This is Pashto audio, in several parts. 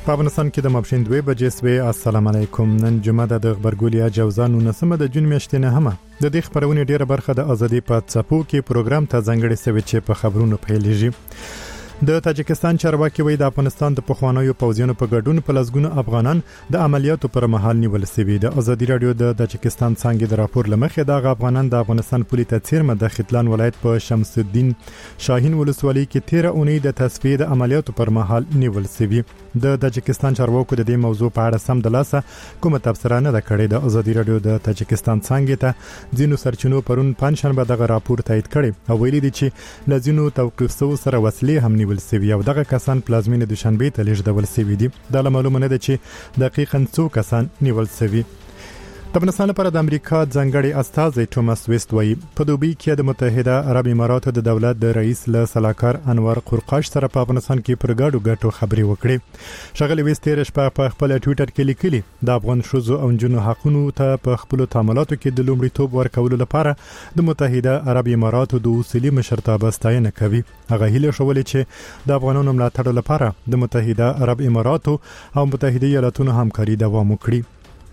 په افغانستان کې د ماپښین 2 بجې سوي. السلام علیکم. نن جمعه د غبرګولیا جوزان 19 د جون میاشتې نه هم د دې خبرونه ډیره برخه د ازادي په څپو کې پروګرام ته ځانګړي سوي چې په خبرونو پیلېږي. د تاجکستان چارواکي وایي د افغانستان د پخوانیو پوځیانو په ګډون په لسګونو افغانان د عملیاتو پر مهال نیول شوي. د ازادي رادیو د تاجکستان څنګه د راپور لمخې د افغانان د افغانستان پولیس څیرمه د ختلان ولایت په شمس الدین شاهین ولسوالۍ کې 13 اونۍ د تصفیه د عملیاتو پر مهال نیول شوي. د تاجکستان چارواکو د دې موضوع په اړه سم د لاسه کومه تبصره نه ده کړې. د ازادي رادیو د تاجکستان څنګه ته ځینو سرچینو پرون پنځشنبه دغه راپور تایید کړي او ویلي دي چې لزینو توقيف سو سره وسلې هم نیول شوي او دغه کسان پلازمینه دوشنبه ته لیږدول شوي دي. دا معلومه نه ده چې دقیقاً څو کسان نیول شوي. د افغانستان لپاره د امریکا ځانګړي استازی توماس ویست وایي په دوبۍ کې د متحده عرب اماراتو د دولت د رئیس له سلاکار انور قرقاش سره په افغانستان کې پر ګډو خبرې وکړي. شغله ویست تیر شپه په خپل ټوئیټر کې لیکلي د افغان شوزو او جنو حقونو ته په خپل تعاملاتو کې د لومړیتوب ورکولو لپاره د متحده عرب اماراتو د اصلي مشرتابه ستاینه کوي. هغه هیله شولې چې د افغانانو ملاتړ لپاره د متحده عرب اماراتو او متحده ایالاتونو همکاري دوام وکړي.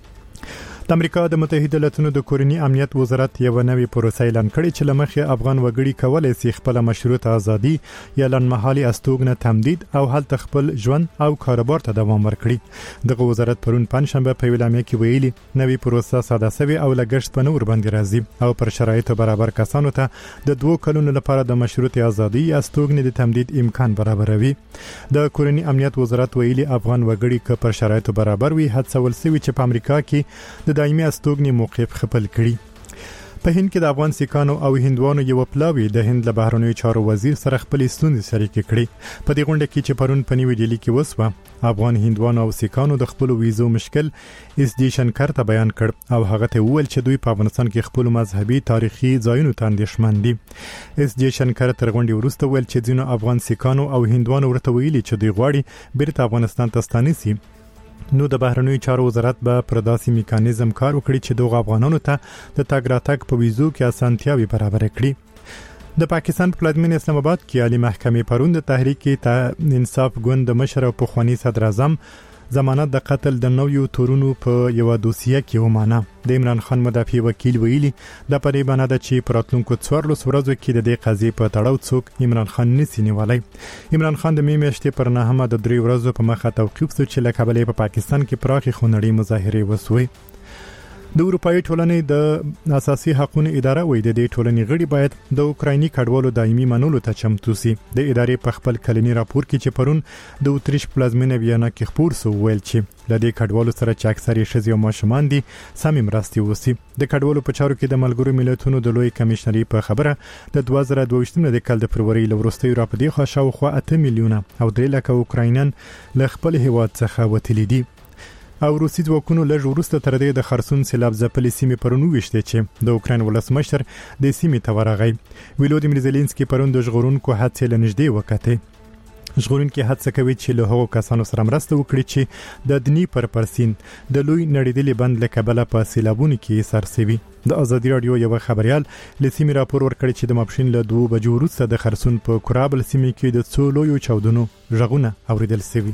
د امریکا د متحده ایالاتونو د کورنی امنیت وزارت یو نوې پروسه اعلان کړې چې لمخې افغان وګړي کولای شي خپل مشروطه ازادي یا لنمحالي استوګنه تمدید او هلته خپل ژوند او کاروبار ته دوام ورکړي. دغه وزارت پرون پنځشنبه په ویلامه کې ویلي نوې پروسه ساده سوي او لګښت په نور باندې راځي او پر شرایطو برابر کسانو ته د 2 کلونو لپاره د مشروطه ازادي یا استوګنې د تمدید امکان برابروي. د کورنی امنیت وزارت ویلي افغان وګړي که پر شرایطو برابر وي هڅول شوي چې په امریکا کې د دایمي استوګنې موقف خپل کړي. په هند کې د افغان سیکانو او هندوانو یو پلاوی د هند له بهرنیو چارو وزیر سره خپل ستونزې شریک کړي. په دې غونډه کې چې پرون په نیو ډیلی کې وسوه افغان هندوانو او سیکانو د خپل ویزو مشکل اس جی شنکر ته بیان کړ او هغه ته وویل چې دوی په افغانستان کې خپل مذهبي تاریخي ځایونو ته اندېښمن دي. اس جی شنکر تر غونډې وروسته ویل چې ځینو افغان سیکانو او هندوانو ورته ویلي چې دوی غواړي بیرته افغانستان ته ستانسي. نو د بهرنیو چارو وزارت به پر داسې میکانیزم کار وکړي چې دغه افغانانو ته د تګ راتګ په ویزو کې اسانتیاوي برابر کړي. د پاکستان په پلازمینه اسلام آباد کې عالی محکمې پرون د تحریک انصاف ګوند مشر او پخوانی صدر اعظم ضمانت د قتل د نویو تورونو په یو دوسیه کې ومانه. د عمران خان مدافع وکیل ویلي د پرې باندې د چې پراتلونکو 14 ورځو کې د دې قضیې په تړاو څوک عمران خان نسی نیولای. عمران خان د میاشتې پر نهمه د 3 ورځو په مخه توقيف شو چې له کابل په پاکستان کې پراخي خونړۍ مظاهره وسوي. د اروپאי ټولنې د اساسي حقوقو اداره وایي د دې ټولنې غړي باید د اوکرایني کډوالو دایمي منولو ته چمتو شي. د ادارې په خپل کلنی راپور کې چې پرون د اوتریش پلازمینه ویانا کې خبر سو ویل چې د دې کډوالو سره چې اکثره ښځې او ماشومان دي سمې مرستې وسی. د کډوالو په چارو کې د ملګرو ملتونو د لوی کمشنري په خبره د 2022 د کال د فروری لورستي راپدې خو شاوخوا 8 میلیونه او 3 لک اوکراینان له خپل هیواد څخه وتلي دي. او روسي ځواکونو لږ وروسته تر دې د خرسون سیلاب ځپلې سیمې پرونو وشته چې د اوکراین ولسمشر د سیمې ته ورغی. ولودیمیر زيلنسکي پرون د ژغورونکو هڅې لنږدې وکړه. ژغورونکي هڅه کوي چې له هغو کسانو سره مرسته وکړي چې د دنی پر پرسین د لوی نړیدلې بند له کبله په سیلابونو کې سرسوي. د ازادي رادیو یو خبريال لسیمې راپور ورکړي چې د ماپښین له 2 بجو وروسته د خرسون په کورابل سیمې کې د څو لویو چاودنو ژغونه اوریدل شوي.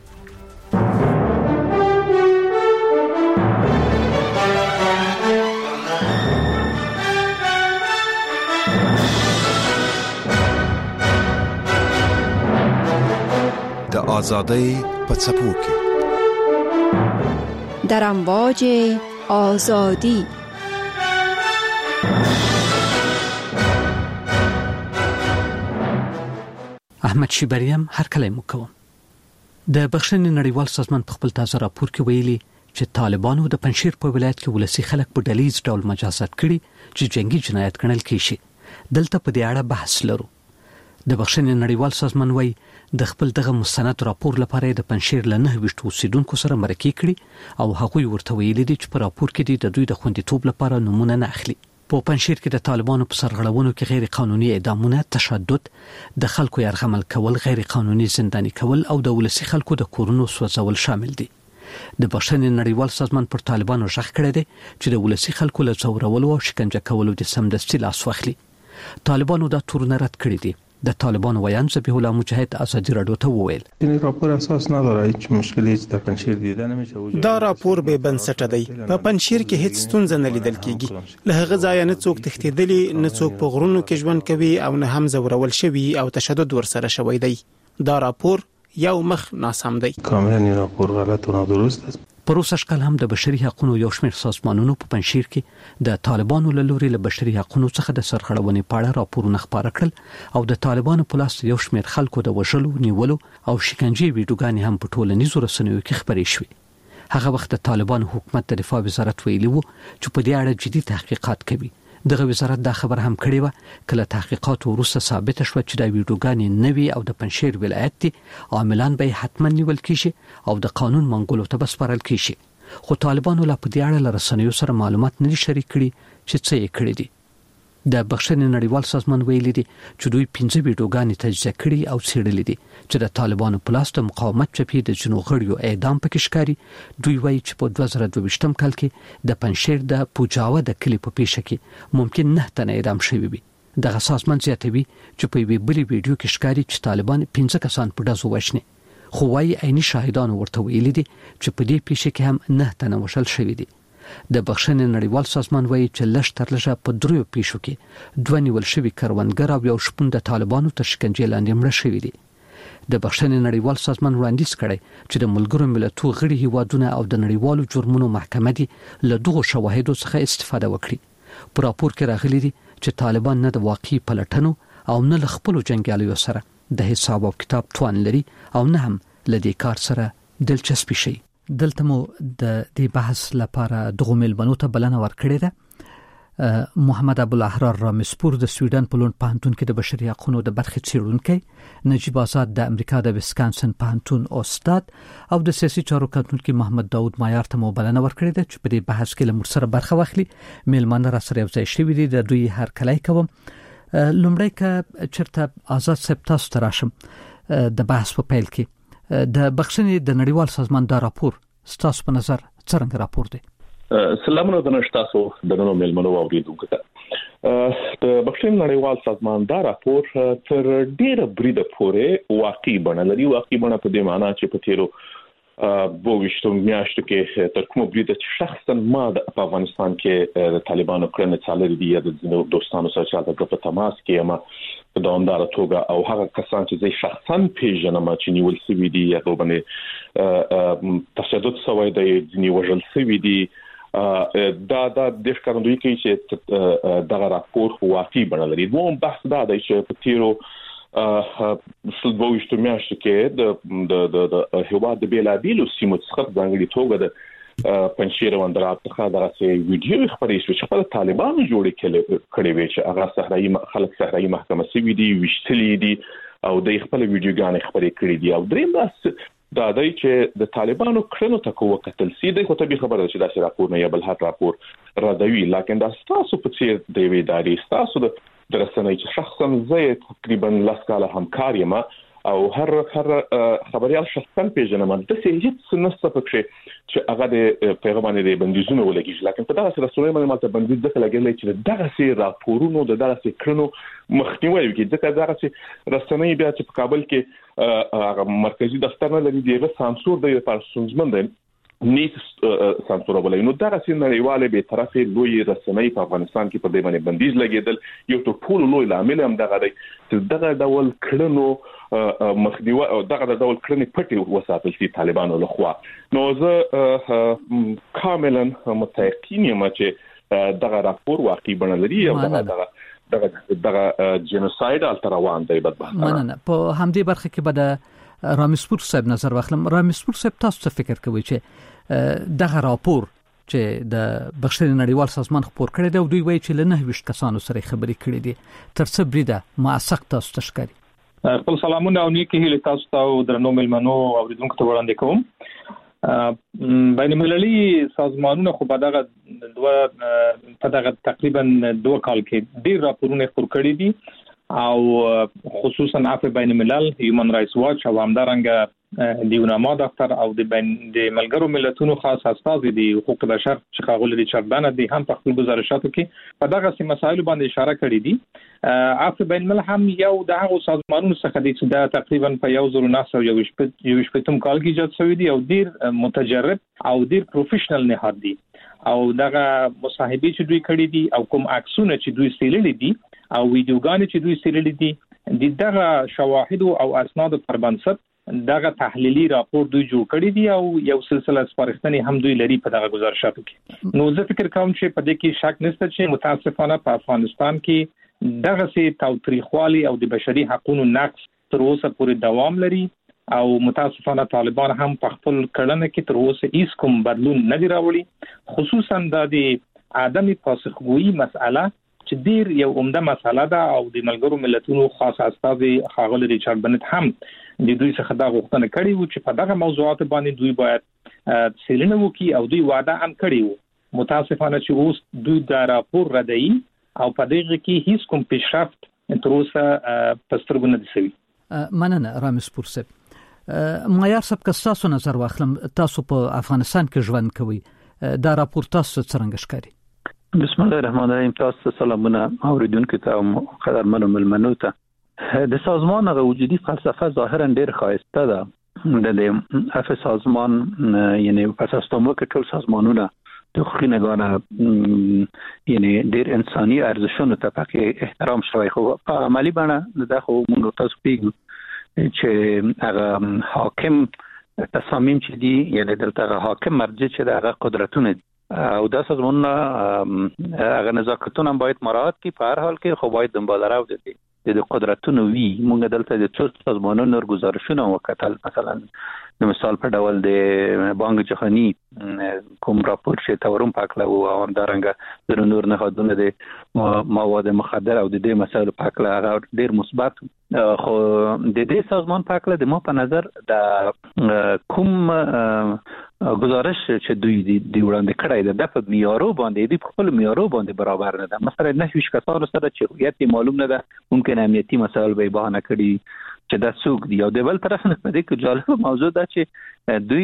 آزادی په څپو کې در امواج آزادی. احمد شیبریم هر کله مو کوم. د بخښنې نړیوال سازمان په خپل تازه راپور کې ویلي چې طالبانو د پنځشیر په ولایت کې ولسی خلک په ډلیز ډول مجازات کړي چې جنگي جنایت ګڼل کیږي. دلته په دې اړه بحث لرو. د بخښنې نړیوال سازمان وایي د خپل دغه مستند راپور لپاره د پنځشیر له 9 اوسیدونکو سره مرکه کړي او هغوی ورته ویلي دي چې په راپور کې د دوی د خوندیتوب لپاره نمونه نه اخلي. په پنځشیر کې د طالبانو په سرغړونو کې غیر قانوني اعدامونه، تشدد، د خلکو یرغمل کول، غیر قانوني زنداني کول او د ولسی خلکو د کورونو سوځول شامل دي. د بخښنې نړیوال سازمان پر طالبانو ژغ کړی دی چې د ولسی خلکو له ځورولو او شکنجه کولو د سمدستي لاس واخلي. طالبانو دا تورونه رد کړی دي د طالبانو ویان ذبیح الله مجاهد ازادي رادیو ته وویل این راپور اساس نداره، هیچ مشکلی در پنجشیر دیده نمیشه. دا راپور به بنسټه دی. په پنجشیر کې هیڅ ستونزه نه لیدل کیږي. له هغه ځای نه څوک تښتیدلی، نه څوک په غرونو کې ژوند کوي او نه هم زورول شوی او تشدد ورسره شوی دی. دا راپور یو مخ ناسم دی. کاملا این راپور غلط و نادرست است. پروسه شکل هم د بشري حقوقو یو شمېر سازمانونو په پنجشیر کې د طالبانو له لوري له بشري حقوقو څخه د سرغړونې په اړه راپورونه خپاره کړل او د طالبانو په لاس یو شمېر خلکو د وژلو، نیولو او شکنجې ویډیوګانې هم په ټولنیزو رسنیو کې خپرې شوې. هغه وخت د طالبانو حکومت د دفاع وزارت ویلي وو چې په دې اړه جدي تحقیقات کوي. دغه وزارت دا خبر هم کړی و کله تحقیقات وروسته ثابت شو چې د ویډیوګانې نوي او د پنجشیر ولایت دي عاملان به حتما نیول کیږي او د قانون منګولو ته بسپارل کیږي. خو طالبانو لا په دې اړه له رسنیو سره معلومات نه شریک کړي چې څه یې کړی دي. د بخښنې نړیوال سازمان ویلي دي چې دوی 15 ویډیوګانې تجزیه کړي او څېړلې دي چې د طالبانو په لاس د مقاومت چپی د جنو غړیو اعدام پکې ښکاري. دوی وایي چې په 2022 کال کې د پنجشیر د پوجاوه د کلی په پیښه کې ممکن 9 تنه اعدام شوي وي. دغه سازمان زیاتوي چې په یوې بلې ویډیو کې ښکاري چې طالبان 15 کسان په ډزو وژني. خو وايي عیني شاهدان ورته ویلي دي چې په دې پیښه کې هم 9 تنه وژل شوي دي. د بخښنې نړیوال سازمان وایي چې لږ تر لږه په 3 پیښو کې 2 نیول شوي کروندګر او یو شپون د طالبانو تر شکنجې لاندې مړه شوي دي. د بخښنې نړیوال سازمان وړاندیز کړی چې د ملګرو ملتونو غړي هیوادونه او د نړیوالو جرمونو محکمه دي له دغو شواهدو څخه استفاده وکړي. په راپور کې راغلي دي چې طالبان نه د واقعي پلټنو او نه له خپلو جنګیالیو سره د حساب او کتاب توان لري او نه هم لدې کار سره دلچسپي شي. دلته مو د دې بحث لپاره دغه ملمنو ته بلنه ورکړې ده. محمد ابوالاحرار رامسپور د سویډن په لوند پوهنتون کې د بشري حقوقو د برخې څېړونکی، نجیب آزاد د امریکا د ویسکانسن پوهنتون استاد او د سیاسي چارو کارکونکي محمد داود مایار ته مو بلنه ورکړې ده چې په دې بحث کې له موږ سره برخه واخلي. ملمنه را سره یو ځای شوي دي، د دوی هرکلی کوم. لومړی که چېرته آزاد صاحب تاسو ته راشم د بحث په پیل کې د بخښنې د نړیوال سازمان دا راپور ستاسو په نظر څنګه راپور دی؟ سلامونه د نشتاسو د نړیوال ملمنو اوریدونکو ته. د بخښنې نړیوال سازمان دا راپور تر ډیره بریده پورې واقعي بڼه لري. واقعي بڼه په دې معنی چې په تیرو 22 میاشتو کې تر کومه بریده چې شخصا ما د افغانستان کې د طالبانو کړنې څارلې دي یا د دوستانو سره چې په تماس کې ما په دوامدار توګه او هغه کسان چې زه شخصا پیژنم چې نیول شوي دي یا باندې تشدد شوی دی، ځینې وژل شوي دي. دا د ښکارندوی کوي چې دغه راپور واقعي بڼه لري. دوم بحث دا دی چې په تیرو 22 میاشتو کې د هیواد د بیلابیلو سیمو څخه ځانګړي توګه د پنجشیر او اندراب څخه دغه ویډیو خبرې شوې چې په طالبانو جوړې کړې وي چې هغه صحرایي خلک صحرایي محکمه سوي دي، وشتلې دي او د خپل ویډیوګانې خبرې کړې دي. او دریم بحث دا دی چې د طالبانو کړنو ته کومه قتل سي دی. خو ته به خبره چې دا راپور نه یا بل هر راپور ردوي، لکه دا تاسو په څیر دی وی داري تاسو د درسنۍ چې شخصا زه تقریبا لاس کاله همکار یم او هر خبريال شخصا پیژنم. د هیڅ نسته پکې چې هغه د پیغام نه دی بندیزونه ولګي، لکه په دغه سره سولې باندې ماته بندیز ځکه لګیږي چې دغه سي راپورونو د دغه سي کړنو مخنیوي وکړي. ځکه دغه سي رسنۍ بیا چې په کابل کې هغه مرکزی دفتر نه لري، دغه سانسور د پارسونزمن دی نیت سانسورولای. نو دغه سي نړیواله به طرفه لوی رسنۍ په افغانستان کې په دې باندې بندیز لګیدل یو ټول لوی عامل هم دغه دی چې دغه ډول کړنو مخنیوي او دغه ډول کړنې پټي وساتل شي طالبانو لخوا. نو زه کاملا متأکد یم چې دغه راپور واقعي بڼه لري او دغه جنوساید التروان دی. مننه. په همدې برخه کې به رامسپور صاحب نظر واخلم. رامسپور صاحب تاسو څه فکر کوئ چې دغه راپور چې د بخښنې نړیوال سازمان خپور کړی دی او دوی وایي چې له 29 کسانو سره خبرې کړې دي، تر څه بریده موثق تاسو ته ښکاري؟ خپل سلامونه او نیکی هیله تاسو ته او درنو ملمنو اوریدونکو ته وړاندې کوم. بین المللي سازمانونه خو په دغه تقریبا 2 کال کې ډیر راپورونه خپور کړي دي او خصوصا عفو بین الملل، هیومن رائټس واچ او همدارنګه د یوناما دفتر او د ملګرو ملتونو خاص استازي د حقوق بشر چې ښاغلي ریچارډ بانر دي هم په خپل گزارشاتو کې په دغه مسایلو باندې اشاره کړې دي. عفو بین الملل هم یو د هغو سازمانونو څخه دی چې دا تقریبا په 1921 کال کې ایجاد شوی دی او ډیر متجرب او ډیر پروفیشنل نهاد دی او دغه مصاحبې چې دوی کړې دي او کوم عکسونه چې دوی سیللي دي او ویډیوګانې چې دوی سیللي دي دغه شواهد او اسناد پر بنسټ دغه تحلیلی راپور دوی جوړ کړی دی او یو سلسله سپارښتنې هم دوی لري په دغه گزارشاتو کې. نو زه فکر کوم چې په دې کې شک نشته چې متاسفانه په افغانستان کې دغه سي تاوتریخوالي او د بشري حقوقو نقض تر اوسه پورې دوام لري او متاسفانه طالبان هم په خپل کړنه کې تر اوسه هیڅ کوم بدلون نه دی راوړي، خصوصا د عدم پاسخګویي مسأله چې ډیر یو عمده مسله ده او د ملګرو ملتونو خاص استازي ښاغلي ریچارډ بنت هم د دوی څخه دا غوښتنه کړې و چې په دغه موضوعات باندې دوی باید څېړنه وکړي او دوی وعده هم کړې و. متاسفانه چې اوس دوی دا راپور ردوي او په دغه کې هیڅ کوم پیشرفت تر اوسه په سترګو نه دي شوی. مننه رامز پورسب. معیار صاحب که تاسو نظر واخلم، تاسو په افغانستان کې ژوند کوئ، دا راپور تاسو څنګه ښکاري؟ بسم الله الرحمن الرحیم. تاسو سلامونه اوریدونکو ته او قدرمنو ملمنو ته. د سازمان هغه وجودي فلسفه ظاهرا ډیر ښایسته ده. د سازمان یعنی په اساساتو کې ټول سازمانونه د حقوقي نگاه یعنی ډیر انساني ارزښتونو ته پکې احترام شوی، خو په عملی بڼه دا خو موږ تاسو پیږو چې هغه حاکم تصامیم چې دي یعنی دلته حاکم مرجع چې هغه قدرتونه دي او دا سازمانونه هغه نزاکتونه باید مراعات کړي په هر حال کې، خو باید دنباله راوړي د قدرتونو وی. موږ دلته د څو سازمانونو گزارشونه وکتل، مثلا د مثال په ډول د بانک جهانی کوم راپور چې تورم پاکله او همدارنګه د نور نهادونو د مواد مخدر او د دې مسایلو پاکله هغه ډیر مثبت، خو د دې سازمان پاکله د ما په نظر د کوم گزارش چې دوی دی وړاندې کړی ده د په معیارو باندې د خپل معیارو باندې برابر نه ده. مثلا نشوش کسانو سره چې هویت معلوم نه ده، ممکن امنیتي مسایل به بهانه کړي چې دا څوک دی. او د بل طرف نه په دې کې جالب موضوع ده چې دوی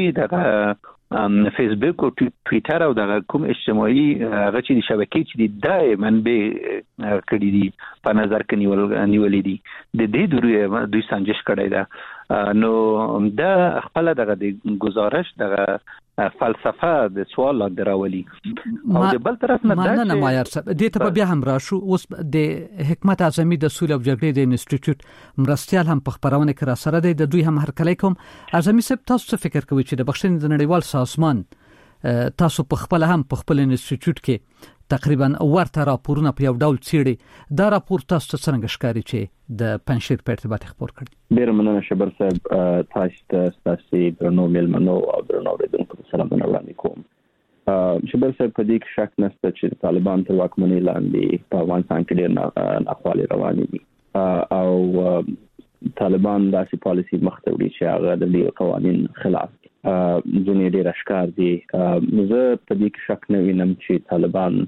د فیسبوک او ټویټر او د کوم اجتماعي هغه چې د شبکې چې د دایماً به کړي دي په نظر کې نیولې دي د دې دوی سنجش کړی ده. نو دا خپل دغه د گزارش دغه فلسفه د سوال راولي او د بل طرف نه نه معیار صاحب دې ته بیا هم راشو. اوس د حکمت اعظمي د سولې او جګړې د انسټیټیوټ مرستيال هم په خبرونه کې را سره دی، د دوی هم هرکلی کوم. اعظمي صاحب تاسو څه فکر کوئ چې د بخښنې د نړیوال سازمان تاسو په خپل هم په خپل انسټیټیوټ کې تقریبا ورته راپورونه په یو ډول څېړي، دا راپور تاسو څنګه ښکاري چې د پنځشیر په ارتباط خبر کړی؟ ډیر مننه شبر صاحب، تاسو درنو ملمنو او درنو اوریدونکو سلامونه وړاندې کوم. شبر صاحب په دې کې شک نشته چې طالبان تر واکمنۍ لاندې په افغانستان کې ډیر ناخوالې روانې دي او طالبان داسې پالیسي مخته وړي چې هغه د دې قوانین خلاف ځینې ډیر اشکار دي. زه په دې کې شک نه وینم چې طالبان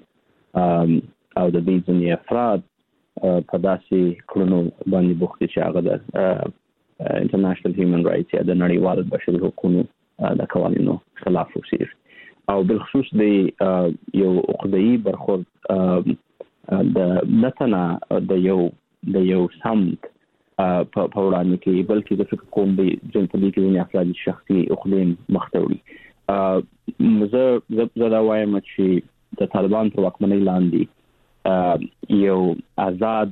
او د دې ځینې افراد په داسې کړنو باندې بوخت چې هغه د انټرنیشنل هیومن رائټس یا د نړیوال بشري حقوقو د قوانینو خلاف وسیږي او بالخصوص د یو عقده‌ای برخورد د نتنه د یو سمت په وړاندې کې بلکې د فکر کوم د جنتلي کې افراد شخصي عقدې مختوري. زه دا وایم چې د طالبان په واکمنۍ لاندې یو آزاد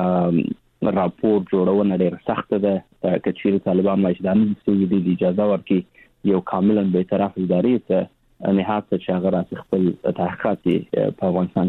راپور جوړونه ډېر سخت ده. کچېرې طالبان مجداني د اجازه ورکړي یو کاملا به طرف ادارې ته نهایت چې هغه راځي خپل تحقیقات په افغانستان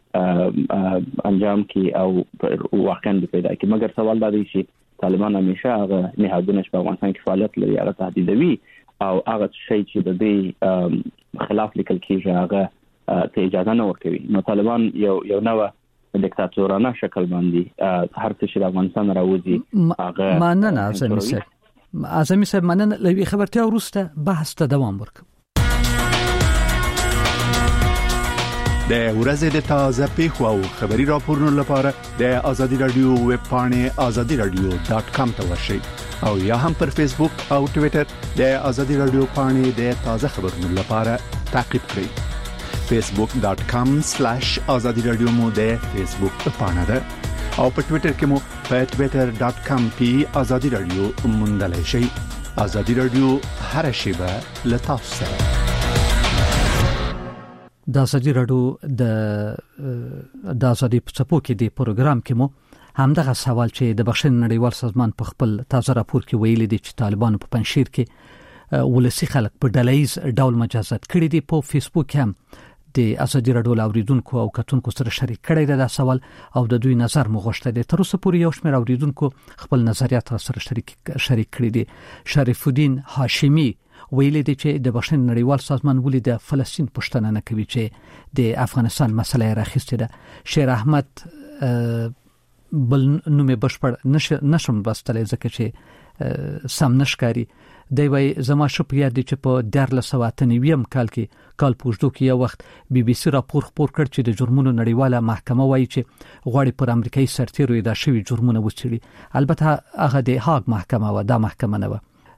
کې انجام کې او واقعا پیدا کې. مګر سوال دا دی چې طالبان همیشه هغه نهادونه چې په افغانستان کې فعالیت لري هغه تهدیدوي او هغه شی چې د دې خلاف لیکل کېږي هغه ته اجازه نه ورکوي. نو طالبان یو نوع دیکتاتورانه شکل باندې هر څه چې د افغانستان راوځي هغه مننه. اعظمي صاحب مننه. لوي خبرتیا وروسته بحث ته دوام ورکوم. د ورځې د تازه پیښو او خبري راپورونو لپاره د آزادي رادیو ویب پاڼه azadiradio.com ته ورشئ او یا هم پر فیسبوک او ټوئیټر د آزادي رادیو پاڼه د تازه خبرونو لپاره تعقیب کړئ. facebook.com/azadiradio مو د فیسبوک پاڼه ده او په ټوئیټر کې مو په twitter.com/azadiradio موندلای شئ. آزادي رادیو هر شیبه لتاسو سره. د آزادي رادیو د آزادي په څپو کې د پروګرام کې مو همدغه سوال چې د بخښنې نړیوال سازمان په خپل تازه راپور کې ویلي دی چې طالبانو په پنځشیر کې ولسی خلک په ډلهیز ډول مجازات کړي دي. په فیسبوک هم د آزادي رادیو اوریدونکو او کتونکو سره شریک کړي دا سوال او د دوی نظر مو غوښته دي. تر اوسه پورې یو شمېر اوریدونکو خپل نظریات سره شریک کړي دي. شریف الدین هاشمی ویلي دی چې د بخښنې نړیوال سازمان ولې د فلسطین پوښتنه نه کوي چې د افغانستان مسله راخسته ده. شیر احمد بل نومې بشپړ نشم بستلې ځکه چې سم نشکاري دی. وای زما شپ یاد دي چې په 1998 کال پوښتنه کې یو وخت بي بي سي راپور خپور کړ چې د جرمونو نړیواله محکمه وایي چې غواړي پر امریکایي سرتیرو ادا شوی جرمونه وڅېړي. البته هغه د هاګ محکمه و، دا محکمه نه و.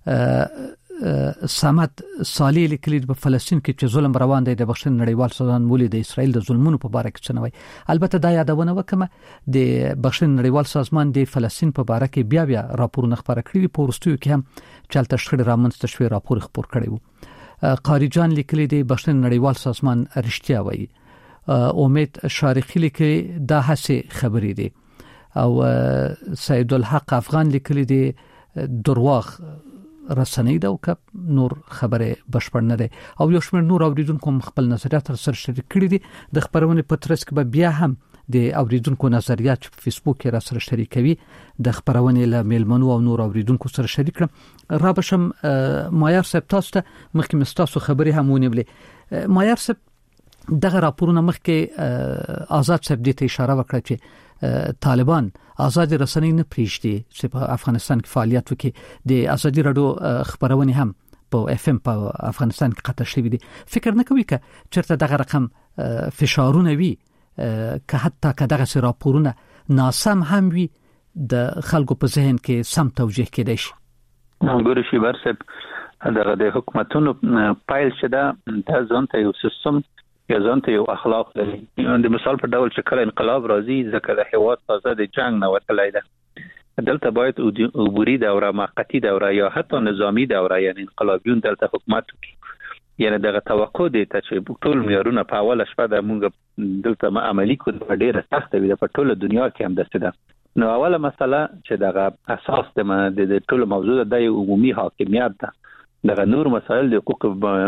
سمت صالح لیکلي په فلسطین کې چې ظلم روان دی د بخښنې نړیوال سازمان مولي د اسرائیل د ظلمونو په اړه کې څنوي. البته دا یادونه وکمه د بخښنې نړیوال سازمان د فلسطین په اړه کې بیا راپورونه خبره کړی په ورستیو کې هم چلته شخړې رامنځته شوې راپور خبر کړی وو. قاری جان لیکلي د بخښنې نړیوال سازمان رښتیا وایي. امید شارخی لیکلي دا هڅه خبرې دي او سید الحق افغان لیکلي د درواغ رسنۍ دا او نور خبره بشپړ نه ده او یو شمېر نور اوریدونکو خپل نظریات سره شریک کړي دي. د خبرونه په ترڅ کې بیا هم د اوریدونکو نظریات په فیسبوک کې را سره شریکوي. د خبرونه له میلمنو او نور اوریدونکو سره شریک کړم. را بشم مایار صاحب تاسو ته مخکې مستاسو خبري هم ونیولې. مایار صاحب دغه راپورونه مخکې آزاد صاحب دې ته اشاره وکړه چې طالبان آزاد رسنۍ نه پریږدي چې په افغانستان کې فعالیت وکړي. د آزادي رادیو خبرونه هم په اف ام په افغانستان کې قطع شوی دي. فکر نه کوي چې چرته دغه رقم فشارونه وي که حتی که دغه راپورونه ناسم هم وي د خلکو په ذهن کې سم توجیه کېدای شي. ګورې شي برسب دغه د حکومتونو پایل شده د ځان ته یو سیستم یا ځان ته یو اخلاق لري. د مثال په ډول چې کله انقلاب راځي ځکه د هیواد تازه د جنگ نه وتلای ده دلته باید عبوري دوره موقتی دوره یا حتی نظامی دوره یعنی انقلابیون دلته حکومت کوي. یعنی دغه توقع دي چې ټول معیارونه په اوله شپه د موږ دلته عملی کړو ډیره سخته وي په ټوله دنیا کې هم دسته ده. نو اوله مسله چې دغه اساس د ټول موضوع د عمومي حاکمیت ده. دغه نور مسائل د حقوق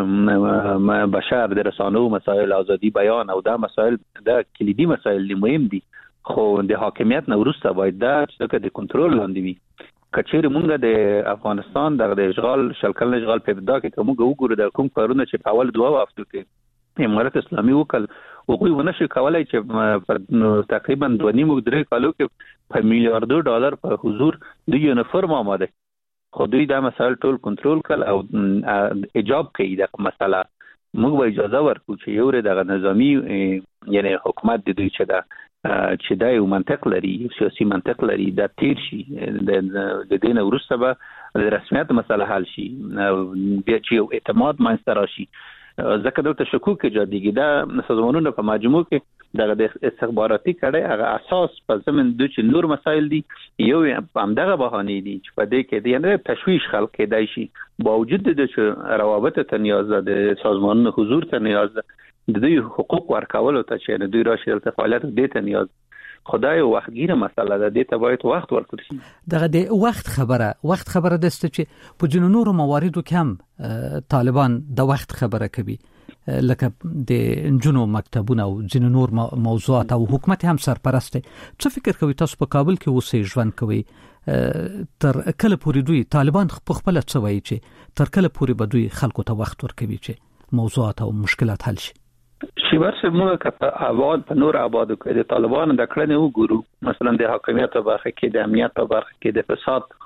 بشر د رسانو مسائل ازادي بیان او دا مسائل د کلیدي مسائل مهم دي خو د حاکمیت نه وروسته باید دا چې د کنټرول لاندې وي. کچېر مونږ د افغانستان د اشغال شلکل اشغال په ابتدا کې کوم وګورو د کوم کارونه چې په اول 2 هفتو کې امارات اسلامي وکړ او کوی ونشي کولای چې تقریبا 2.5-3 کالو کې په $1 ملیارد په حضور د یونیفورم آماده خو دوی دا مسائل ټول کنټرول کړ او ایجاب کوي د مسله موږ به اجازه ورکو چې یو د نظامی یعنی حکومت د دوی چې دا یو منطق لري سیاسي منطق لري دا تیر شي د دین وروسته به د رسمیت مسله حل شي بیا چې یو اعتماد منځته راشي. ځکه دلته شکوک ایجادېږي دا سازمانونه په مجموع کې دغه استخباراتي کړي هغه اساس په زمين د چې نور مسایل دي یو همدغه بهانه دي چې په دې کې د یعنی تشویش خلق کېدای شي باوجود د چې روابط ته نیاز ده د سازمانونو حضور ته نیاز ده د دوی حقوق ورکول ته چې دوی راشي د فعالیت دې ته نیاز خدای وختګیره مسله ده دې ته باید وخت ورکړي شي. دغه د وخت خبره دسته چې په جنونو مواردو کې هم طالبان د وخت خبره کوي لکه د انجونو مکتبونه او جنونو موضوعات او حکومت هم سرپرسته. څه فکر کوي تاسو په کابل کې اوسئ ژوند کوي تر کله پورې دوی طالبان خپل څه وایي چې تر کله پورې به دوی خلکو ته وخت ورکوي چې موضوعات او مشکلات حل شي؟ شي ورسې موږ په آباد په نور آبادو کې د طالبانو د کړنې وګورو مثلا د حاکمیت په برخه کې د امنیت په برخه کې د فساد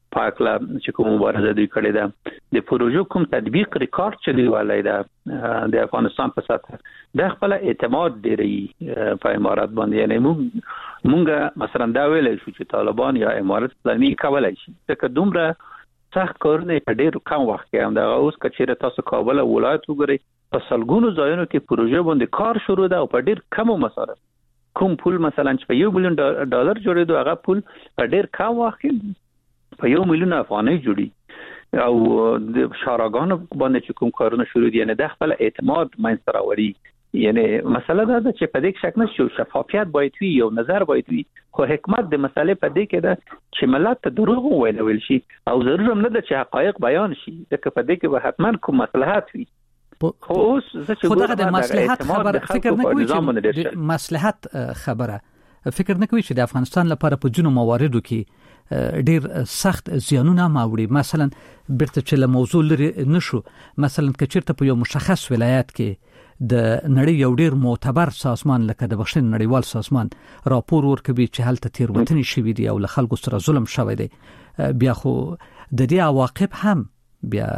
پاکلا چې کوم مبارزه دوی کړې ده د پروژو کوم تطبیق ریکارډ چې دی ولای ده د افغانستان په سطح د خپل اعتماد ډیری په امارات باندې یعنی مونږ مثلا دا ویل شو چې طالبان یا امارات اسلامي کولای شي چې دومره سخت کارونه په ډیر کم وخت کې هم دا اوس کچېره تاسو کابل ولایت وګورئ په سلګونو ځایونو کې پروژه باندې کار شروع ده او په ډیر کم مصارف کوم پول مثلا چې په $1 بلین جوړېدو هغه پول په ډیر کم وخت کې په 1 میلیون افغانۍ جوړي او د شاراګانو باندې چې کوم کارونه شروع دي یعنی د خپل اعتماد منځ راوړي یعنی مسله دا ده چې په دې شک نه شفافیت باید وي یو نظر باید وي خو حکمت د مسلې په دې کې ده چې ملت ته دروغ وویل شي او ضرور هم نه ده چې حقایق بیان شي ځکه په دې کې به حتما کوم مصلحت وي خو دغه د مصلحت خبره فکر نه کوي چې مصلحت خبره فکر نه کوي چې د افغانستان لپاره په جنو مواردو کې ډیر سخت زیانونه ماوړي مثلا برته چې له موضوع لري نشو مثلا کچirته په یو مشخص ولایت کې د نړۍ یو ډیر معتبر سازمان لکه د بخښنې نړیوال سازمان راپور ورکوي چې هلته تیروتنې شوې دي او له خلکو سره ظلم شوی دی بیا خو د دې عواقب هم بیا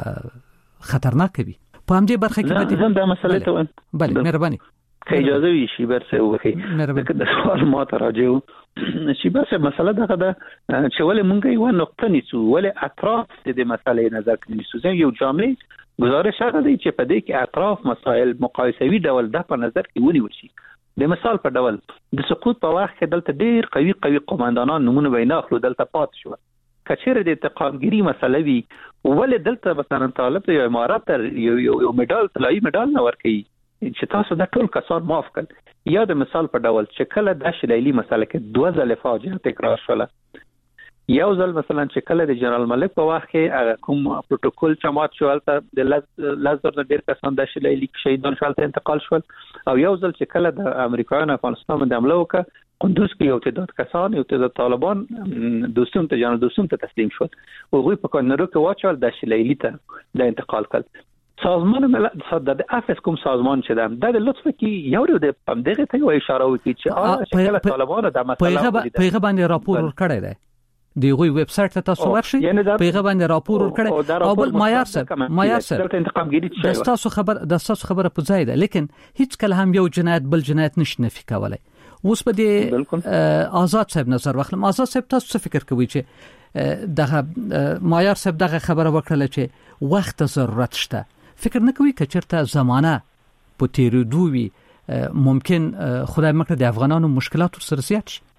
خطرناک وي په همدې برخه کې به زم دا مسله ته بله مهرباني که اجازه وي شي برسه وکړي که د سوال ما ته راځو شي برسه مسله دغه ده چې ولې مونږ یو نقطه نیسو ولې اطراف د مسلې نظر کې نیسو زم یو جامع گزارش هغه دی چې په دې کې اطراف مسائل مقایسوي ډول د په نظر کې ونیول شي د مثال په ډول د سقوط په وخت کې دلته ډیر قوي قوماندانان نمونه ویناخلو دلته پات شو کچېره د انتقامګری مسله وی ولې دلته مثلا طالب یو امارات یو میډال طلایی میډال نه ورکړي چې تاسو د ټول کسان معاف کړ یا د مثال په ډول چې کله د شلیلی مسله کې 2 ځله فاجعه تکرار شوه یو ځل مثلا چې کله د جنرال ملک په وخت کې کوم پروتوکول چمات شول ته د لازر د ډیر کسان د شلیلی شهیدان شول ته انتقال شول او یو ځل چې کله د امریکایانو افغانستان باندې حمله وکړه قندوز کې یو تعداد کسان یو تعداد طالبان دوستون ته جنرال دوستون ته تسلیم شول او غوی په کانرو کې واچول د شلیلی ته د انتقال کړ سازمان ملل د افس کوم سازمان چې د لطف کې یو د پمدغه ته یو اشاره وکړي چې شکل طالبان د مسله پیغه باندې راپور ورکړی دی دی غوی ویب سایت ته تاسو ورشي پیغه باندې راپور ورکړی او بل معیار سره د تاسو خبره په ځای ده لیکن هیڅ کله هم یو جنایت بل جنایت نشي نفي کولای اوس په دې آزاد صاحب نظر واخلم آزاد صاحب تاسو څه فکر کوئ چې دغه معیار صاحب دغه خبره وکړه چې وخت ضرورت شته فکر نه کوي چې چرته زمانہ په تیریدو وي ممکن خدای مکړه د افغانانو مشکلات سره زیات شي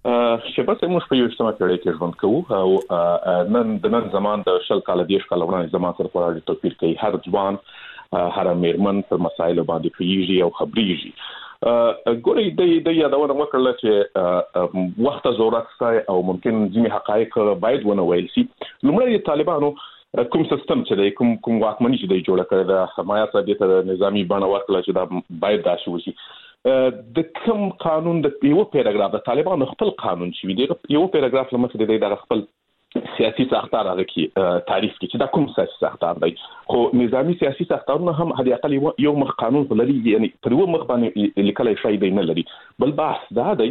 شپه موږ په یو اجتماع کې ژوند کوو او نن زمان د شل کال دیش کال وړاندې زمان سره په توپیر کوي هر ځوان هر میرمن پر مسایل باندې پیږي او خبريږي ګوري د یادونه وکړل چې وخت ضرورت شته او ممکن ځینې حقایق باید ونه ویل شي لومړی طالبانو کوم سیستم چې کوم واکمني چې دی جوړ کړی د حمایت سره د نظامی بڼه ورکړل چې دا باید داسې وشي د کوم قانون د یو پیراګراف د طالبانو خپل قانون چې دی یو پیراګراف لمخه د خپل سیاسي ساختار هغه کې تعریف کړي چې دا کوم سیاسي ساختار دی خو نظامی سیاسي ساختارونه هم هدي اقل یو مخ قانون لري یعنی پر یو مخ باندې لیکل شوی دی نه لري بل بحث دا دی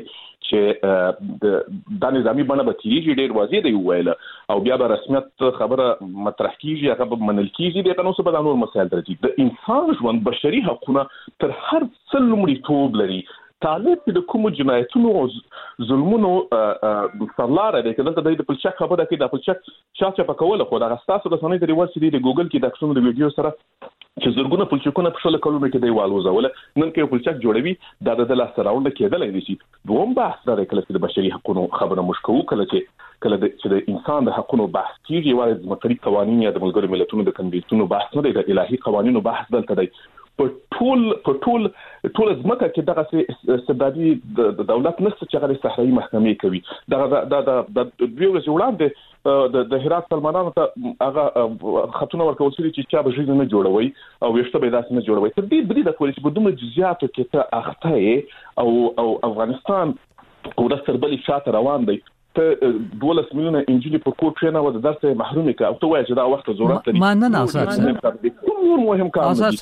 چې د نظامی باندې به تیریږي ډیر واضح دی ویل او بیا به رسمیت خبره مطرح کیږي هغه به منل کیږي د قانون څخه د نور مسایل درځي د انسان ژوند بشري حقوقونه تر هر څه لومړیتوب لري طالب د کوم جنایتونو او ظلمونو سرلاره دی کله د پلچک خبره کې د پلچک چاچا پکول خو د غستاسو د سنې د ریورس دی د ګوګل کې د اکسونو د ویډیو سره چې زرګونه پلچکونه په شل کلونو کې دی والوزول نن کې پلچک جوړوي د لاس راوند کېدل شي دوم بحث دا کله چې د بشري حقوقو خبره مشکو کله چې د انسان د حقوقو بحث کیږي وایي د مختلف قوانینو د ملګرو ملتونو د کنوینسیونو بحث نه دی د الهي قوانینو بحث دلته دی په ټول ځمکه کې دغه استبدادي د دولت نشته چې هغه صحرايي محکمې کوي د دوی وړاندې د هرات سلمانانو ته هغه خطونه ورکول شي چې چا به ژوند نه جوړوي او وشته به داسې نه جوړوي ته دې د پولیس په دومره جزئیاتو کې ته اخته او افغانستان ورسره بلی شاته روان دی ته 12 میلیونه انجینیر په کور کې نه و د درس محروم کا او ته وایې چې دا وخت ضرورت دی. ما نه آزاد مهم کار آزاد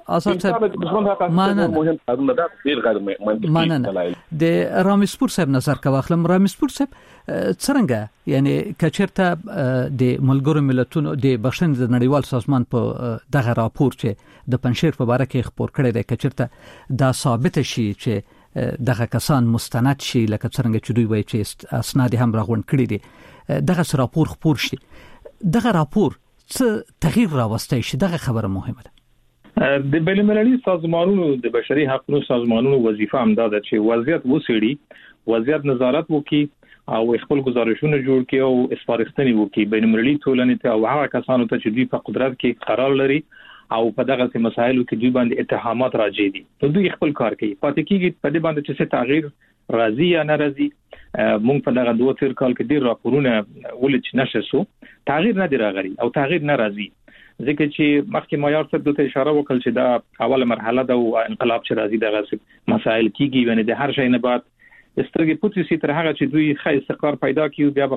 صاحب ما نه مهم کارونه دا ډیر غیر منطقي. د رامسپور صاحب نظر کا واخلم. رامسپور صاحب څنګه یعنی کچرته د ملګرو ملتونو د بخښنې د نړیوال سازمان په دغه راپور چې د پنځیر په اړه کې خبر کړی دی کچرته دا ثابت شي چې دغه کسان مستند شي لکه څنګه چې دوی وایي چې اسناد هم راغونډ کړي دي دغه راپور خبر شي دغه راپور څه تغییر راوستي شي دغه خبره مهمه ده. د بین المللي سازمانونو د بشري حقوقو سازمانونو وظیفه هم ده چې وضعیت وڅېړي وضعیت نظارت وکړي او خپل گزارشونه جوړ کړي او سپارښتنې وکړي بین المللي ټولنې ته او هغه کسانو ته چې دوی په قدرت کې قرار لري او په دغه مسایلو کې دوی باندې اتهامات راځي دي نو دوی خپل کار کوي پاتې کېږي په دې باندې چې تغییر راځي یا نه راځي. مونږ په دغه 2 کال کې ډیر راپورونه ولې نشو تغییر نه دی راغلی او تغییر نه راځي ځکه چې مخکې معیار څه د اشاره وکړل چې دا اوله مرحله ده او انقلاب چې راځي دغه مسایل کېږي یعنی د هر شي نه بعد استرګې پوتې سي تر هغه چې دوی ښه استقرار پیدا کړي بیا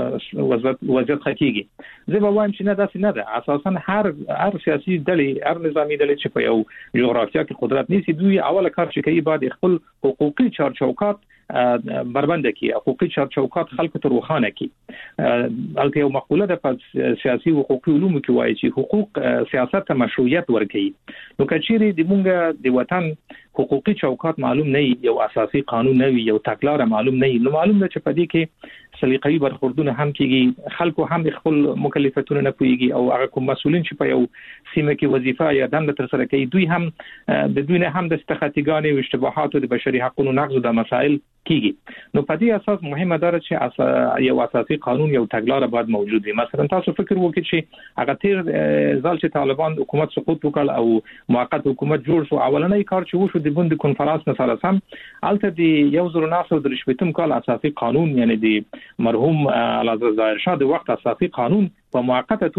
وضعیت خکېږي. زه به وایم چې نه داسې نه ده. اساسا هر سیاسي ډلې هر نظامی ډلې چې په یو جغرافیا کې قدرت نیسي دوی اوله کار چې کوي بعد خپل حقوقي چارچوکات بربنده کی حقوقي چارچوکات خلکو ته روښانه کی. البته یو مقوله ده په سیاسي حقوقي علومو کې وایي چې حقوق سیاست ته مشروعیت ورکوي. نو کچېری د مونږ د وطن حقوقي چوکات معلوم نه یو اساسي قانون نه یو تکلار معلوم نه نو معلوم ده چې په دې کې سلیقې برخوردونه هم کېږي خلکو هم خپل مکلفیتونه نه پويږي او هغه کوم مسولین چې په یو سیمه کې وظیفه یا دنده تر سره کوي دوی هم د دوی نه هم د استخاتګانې او اشتباهات د بشري حقوقو نقض د مسائل کېږي. نو په دې اساس مهمه ده چې یو اساسي قانون یو تګلارې باید موجود وي. مثلا تاسو فکر وکړئ چې هغه تیر ځل چې طالبان حکومت سقوط وکړ او موقت حکومت جوړ شو اولنۍ کار چې وشو د بند کنفرانس نه سره سم البته د 1930 کال اساسي قانون یعنی د مرحوم علازه ظاهر شاه د وخت اساسي قانون په موقته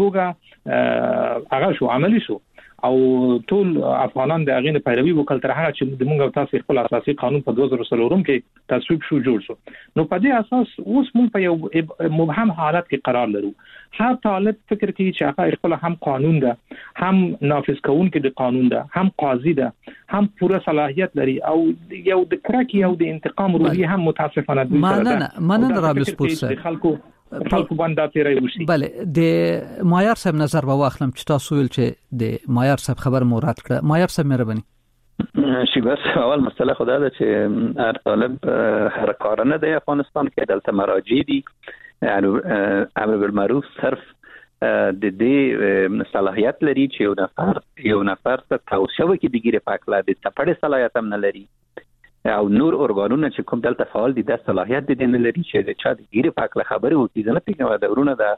توګه هغه شو عملی شو او ټول افغانان د هغې نه پیروي وکړل تر هغه چې موږ او تاسو خپل اساسي قانون په 2003 کې تصویب شو جوړ شو. نو په دې اساس اوس موږ په یو مبهم حالت کې قرار لرو. هر طالب فکر کوي چې هغه خپل هم قانون ده هم نافذ کوونکی د قانون ده هم قاضي ده هم پوره صلاحیت لري او یو د کرکې او د انتقام روحي هم متاسفانه دوی سره مننه رابس پوسه خلکو باندې تیرې وشي. بله د معیار صاحب نظر واخلم چې تاسو ویل چې د معیار صاحب خبر مورات کړه. معیار صاحب مهرباني شي بس اول مسله خدا ده چې هر طالب هر کار نه دی افغانستان کې دلته مراجع دي یعنی امر بالمعروف صرف د دې صلاحیت لري چې یو نفر ته توصیه وکړي د ګیره پاکلا د تپړې صلاحیت هم نه لري او نور ارګانونه چې کوم دلته فعال دي د صلاحیت دي نه لري چې د چا د ګیره پاکلا خبره وکړي ځنه پیغام د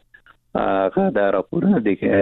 ورونه د راپورونه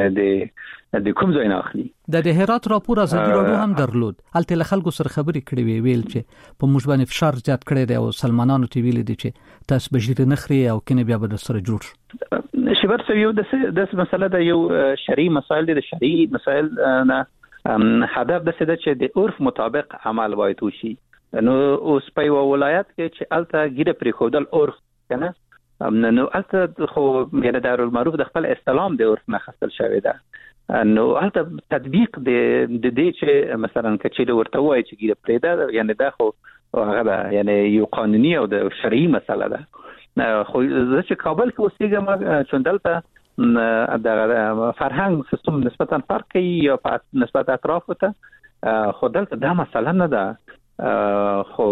د کوم ځای نه اخلي. د هرات راپور ازادي راډیو هم درلود الته خلکو سره خبرې کړې ویل چې په موږ باندې فشار زیات کړی دی او سلمانانو تی ویل دي چې تاسو بشیر نخري او کنه بیا به سره جوړ شو. شبر سویو د مسله د یو شرعي مسائل د شرعي مسائل نه هدف د څه چې د عرف مطابق عمل باید وشي. نو اوس په یو ولایت کې چې الته ګیره پرې خودل عرف کنه نو الته خو یعنی دارالمعروف د خپل استلام د عرف نه خاصل شوی ده نو الته تطبیق د دې چې مثلا کچې ورته وایي چې ګیره پرې ده یعنی دا خو هغه یعنی یو قانوني او د شرعي مسله ده. خو زه چې کابل کې اوسېږم چې دلته د فرهنګ سیستم نسبتا فرق کوي یا په نسبت اطراف ته خو دلته دا مسله نه ده. خو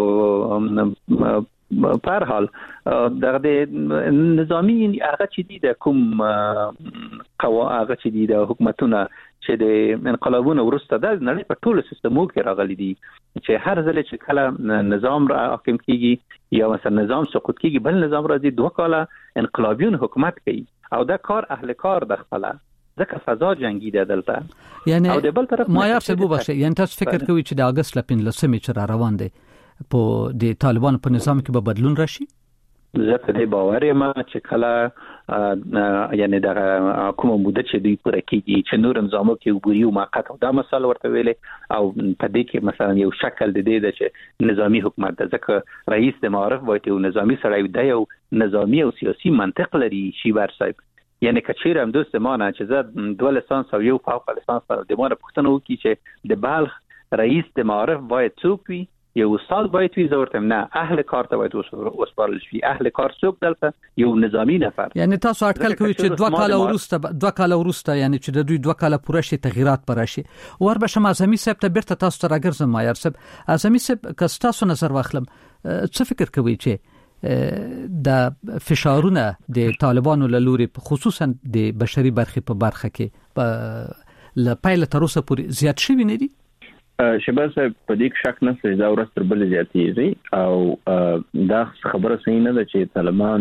په هر حال د نظامی هغه چې دي د کوم هغه چې دي د حکومتونه چې د انقلابونو وروسته د نړۍ په ټولو سیستمو کې راغلي دي چې هر ځل چې کله نظام را حاکم کیږي یا مثلا نظام سقوط کیږي بل نظام راځي 2 کاله انقلابیون حکومت کوي او دا کار اهل کار د خپل ځکه فضا جنگی ده دلته یعنی او د بل طرف معیار څه بوبخشه یعنی تاسو فکر کوئ چې د اگست لپاره لسمې چې روان دي په د طالبان په نظام کې به بدلون راشي؟ زه په دې باور یم چې کله یعنی د کومه موده چې دوی پوره کیږي چې نور نظامو کې وګوري او موقت دا مسله ورته ویلې او په دې کې مثلا یو شکل د دې چې نظامی حکومت د ځکه رئیس د معارف وایي او نظامی سړی دی او نظامی او سیاسي منطق لري شي بر صاحب یعنی کچیر هم دوست مانه چې زه 2 لیسانس او یو فوق لیسانس د مانه پښتنه وکي چې د بلخ رئیس د معارف باید څوک وي یو استاد باید وي زورتم نه اهل کار ته باید وسپارل شي اهل کار څوک دلته یو نظامی نفر یعنی تاسو اټکل کوي چې 2 کال ورسته یعنی چې د دوی 2 کال پوره شي تغیرات پرشي ور به شم اعظمي صاحب ته بیرته تاسو ته راګرځم مایر صاحب اعظمي صاحب که تاسو نظر واخلم څه فکر کوي چې د فشارونه د طالبانو له لوري خصوصا د بشري برخه کې ل پایله تر اوسه پورې زیات شوی نه دي شباب صاحب په دې کې شک نشته دا ورځ تر بل زیاتېږي او دا خبره صحیح نه ده چې طالبان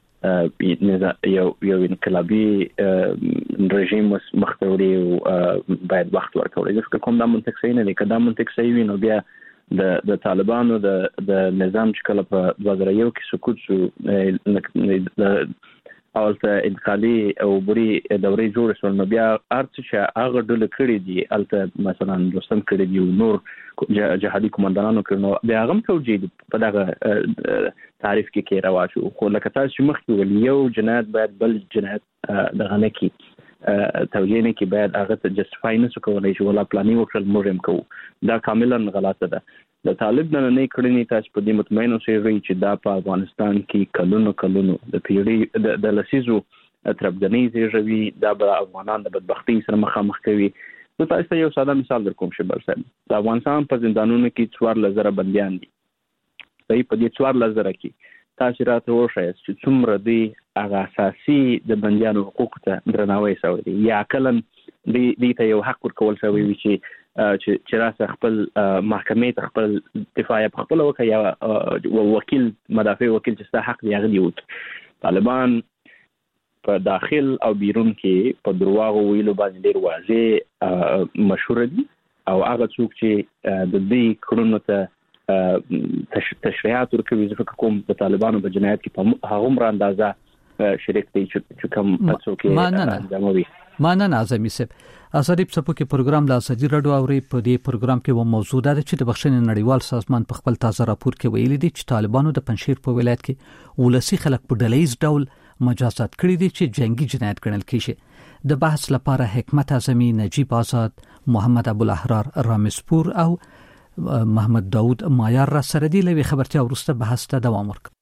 یو انقلابي رژیم مختوري او باید وخت ورکړي ځکه کوم دا منطق صحیح نه دی که دا منطق صحیح وي نو بیا د طالبانو د نظام چې کله په 2001 کې سقوط شو اولته انتقالي او بری دورې جوړ شول نو بیا ارڅ چې هغه ډول کړی دی الته مثلا دوستم کړی دی نور جهادي کومندانانو کړنو بیا هغه توجید په دغه تعریف کې راوښو خو لکه تاسو مخکې ول یو جنایت باید بل جنایت دغه نه کی توجیه نه کی باید هغه ته جسټیفای نه کوي چې ولا پلاني وکړل مورم کو دا کاملا غلطه ده د طالب نه کړنی تاسو په دې مطمئن اوسئ چې دا په افغانستان کې کلونو د پیړۍ د لسیزو تربګنۍ زیږوي دا به افغانان د بدبختی سره مخامخ کوي نو تاسو ته یو ساده مثال درکوم شبر صاحب د افغانستان په زندانونو کې 4000 بنديان دي په دې 4000 کې تاسو راته وښایئ چې څومره دی هغه اساسي د بنديانو حقوق ته درناوی شوی یا کلن دې ته یو حق ورکول شوی وي چې راځه خپل محکمې ته خپل دفاع په خپل وکړي یا وکیل مدافع وکیل چې ستا حق دی هغه دی طالبان په داخل او بیرون کې په درواغو ویلو باندې ډیر واضح مشهور دي او هغه څوک چې د دې کړنو ته تشریحات ورکوي ځکه کوم د طالبانو په جنایت کې په هغه عمر اندازه شریک دي چې کوم څوک یې مانن اعظمي صاحب ازادي په کې پروګرام لا ازادي رادیو اوري په دې پروګرام کې و موضوع ده چې د بخښنې نړیوال سازمان په خپل تازه راپور کې ویلي دي چې طالبانو د پنځیر په ولایت کې ولسی خلک په ډلهیز ډول مجازات کړی دي چې جنگي جنایت ګڼل کیږي د بحث لپاره حکمت اعظمي نجیب آزاد محمد ابو الاحرار رامسپور او محمد داوود مایار را سره دی لوي خبرتیا ورسته بحث ته دوام ورکړي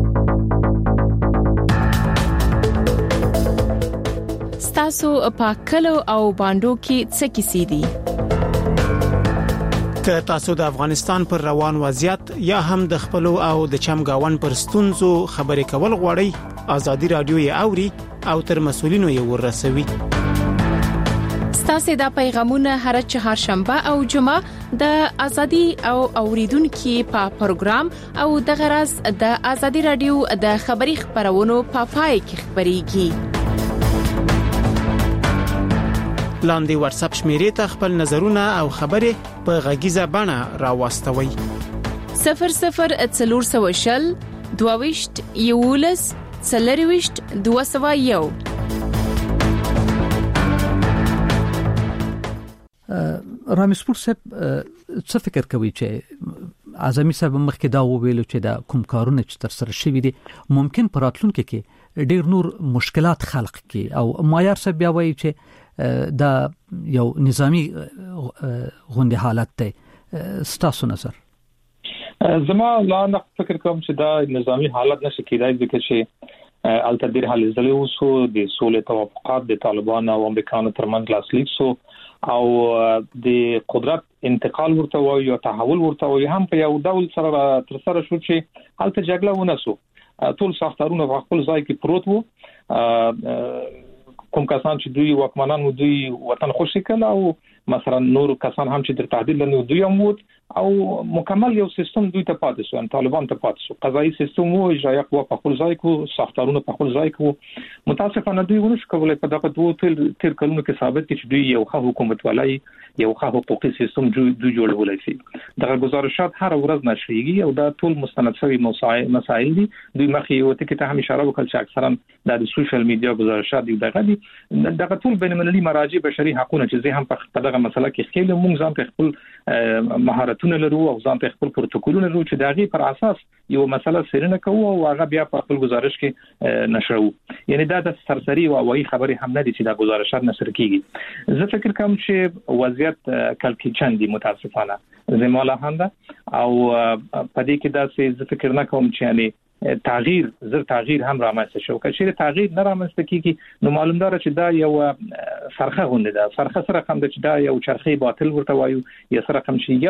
تاسو په کلو او باندو کې څه کیسې دي که تاسو د افغانستان پر روان وضعیت یا هم د خپل او د چمګاون پر ستونزو خبرې کول غواړئ ازادي رادیو یې اوري او تر مسولینو یې ورسوي ستاسو د پیغامونه هر چهارشنبه او جمعه د ازادي او اوریدونکو په پروګرام او د غرض د ازادي رادیو د خبري خبرونو په پای کې خبريږي لاندې واتس اپ شمیرې ته خپل نظرونه او خبرې په غږیزه بڼه راوستوي 0040 22 یولس 40 201 رامسپور صاحب څه فکر کوي چې اعظمي صاحب مخکې دا ویلو چې دا کوم کارونه چې تر سره شوي دي ممکن په راتلونکي کې ډیر نور مشکلات خلق کړي او مایار صاحب بیا وایي چې دا یو نظامی غونډه حالت ده ستاسو نظر زما لا نه فکر کوم چې دا نظامی حالت نشي کېدای ځکه چې التدبیر حل زلي وسو د سولې توافقات د طالبان او امریکانو ترمنځ لاسلیک سو او د قدرت انتقال ورته وایي او تحول ورته وایي هم په یو ډول سره تر سره شو چې الته جګړه ونسو ټول ساختارونه په خپل ځای کې پروت وو کوم کسان چې دوی واکمنان دوی وطن خوشی کړه او مثلا نور کسان هم چې د تعدیل له دوی هم وو او مکمل یو سیستم دوی ته پاتې شو، طالبان ته پاتې شو، قضایي سیستم او اجرایه قوه په خپل ځای کو، ساختارونه په خپل ځای کو. متاسفانه دوی ونشو کولای په دغه دوه تیر کلونو کې ثابت کړي چې دوی یو ښه حکومت ولای، یو ښه حقوقي سیستم دوی جوړولای شي. دغه گزارشات هر ورځ نشریږي او دا ټول مستند شوی مسائل دي. دوی مخې یو ته کې ته هم اشاره وکړه چې اکثرا د سوشل میډیا گزارشات دي دغه ټول بین المللي مراجع بشري حقوقونه چې زه هم په دغه مسله کې خپل موږ ځان په خپل مهارتونه لرو او ځان په خپل پروتوکولونه لرو چې دغه پر اساس یو مسله سرنه کوو او هغه بیا په خپل گزارش کې نشرو. یعنی دا د سرسری او وايي خبري هم نه دي چې دا گزارشات نشر کیږي. زه فکر کوم چې وضعیت کلکچن دي متاسفانه زموږ له هنده او په دې کې دا څه فکر نه کوم چې یعنی تغییر هم رامنځته شو. کله تغییر نه رامنځته کیږي نو معلومدار چې دا یو فرخه غونډه ده، فرخه سره کوم چې دا یو چرخه باطل ورته وایو، یا سره کوم چې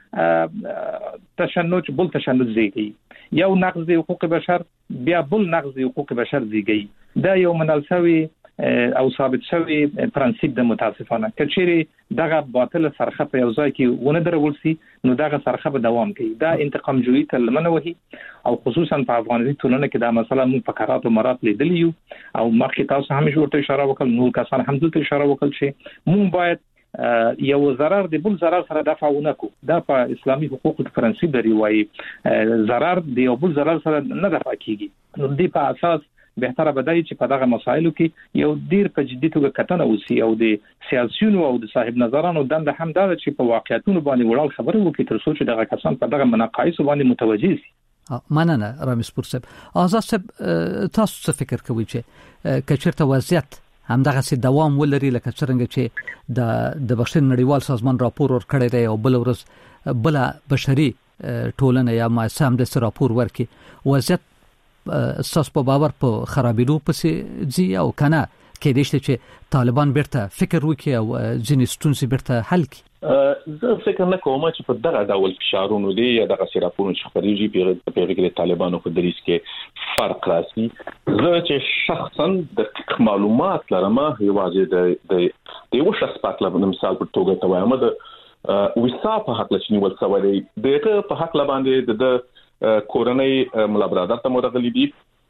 یو تشنج بل تشنج زیږي، یو نقض حقوق بشر بیا بل نقض حقوق بشر زیږي. دا یو منلسوي او ثابت شوی پرنسپ د متاسفانه کچېری دغه باطل سرخه په یو ځای کې ونه درول سي نو دغه سرخه به دوام کوي. دا انتقام جوړی ته لمنه وهي او خصوصا په افغانستان ټولنه کې دا مسله موږ په قرات او مرات لیدلی یو او مخکې تاسو هم ورته اشاره وکړل، نور کسان هم دلته اشاره وکړل چې موږ باید یو ضرر د بل ضرر سره دفع ونکو. دا په اسلامي حقوقو کې پرنسپ دی وایي ضرر د یو بل ضرر سره نه دفع کیږي. نو دې په اساس بهتره بدای چې په دغه مسایلو کې یو ډیر په جدي توګه کتنه وسی او د سیاسيونو او د صاحب نظرانو دنده هم دا چې په واقعیتونو باندې وړاندې خبرې وکړي تر څو چې دغه کسان په دغه مناقایس باندې متوجي شي. مننه رامز پورسب. آزاد صاحب تاسو څه فکر کوئ چې کچرته وضعیت هم دغه سي دوام ولري لکه څنګه چې د بشري نړیوال سازمان راپور ورکړی دی او بل ورځ بل بشري ټولنه یا مؤسسه هم د راپور ورکړي وضعیت اساس په باور په خرابېدو پسې ځي او کنه کې دې چې طالبان بیرته فکر وکړي او ځینې ستونزې بیرته حل کړي. زه فکر نه کوم چې په دغه ډول فشارونو دی یا دغه سراپونو چې خبرېږي په پیغام طالبانو په دریس کې فرق راسي. زه چې شخصا د معلومات لرم یوازې د یو شخص په اړه مثال په توګه ته وایم د وسا په حق لچنی ول سوالي دغه په حق باندې د کورنۍ ملا برادر ته مرغلي دي،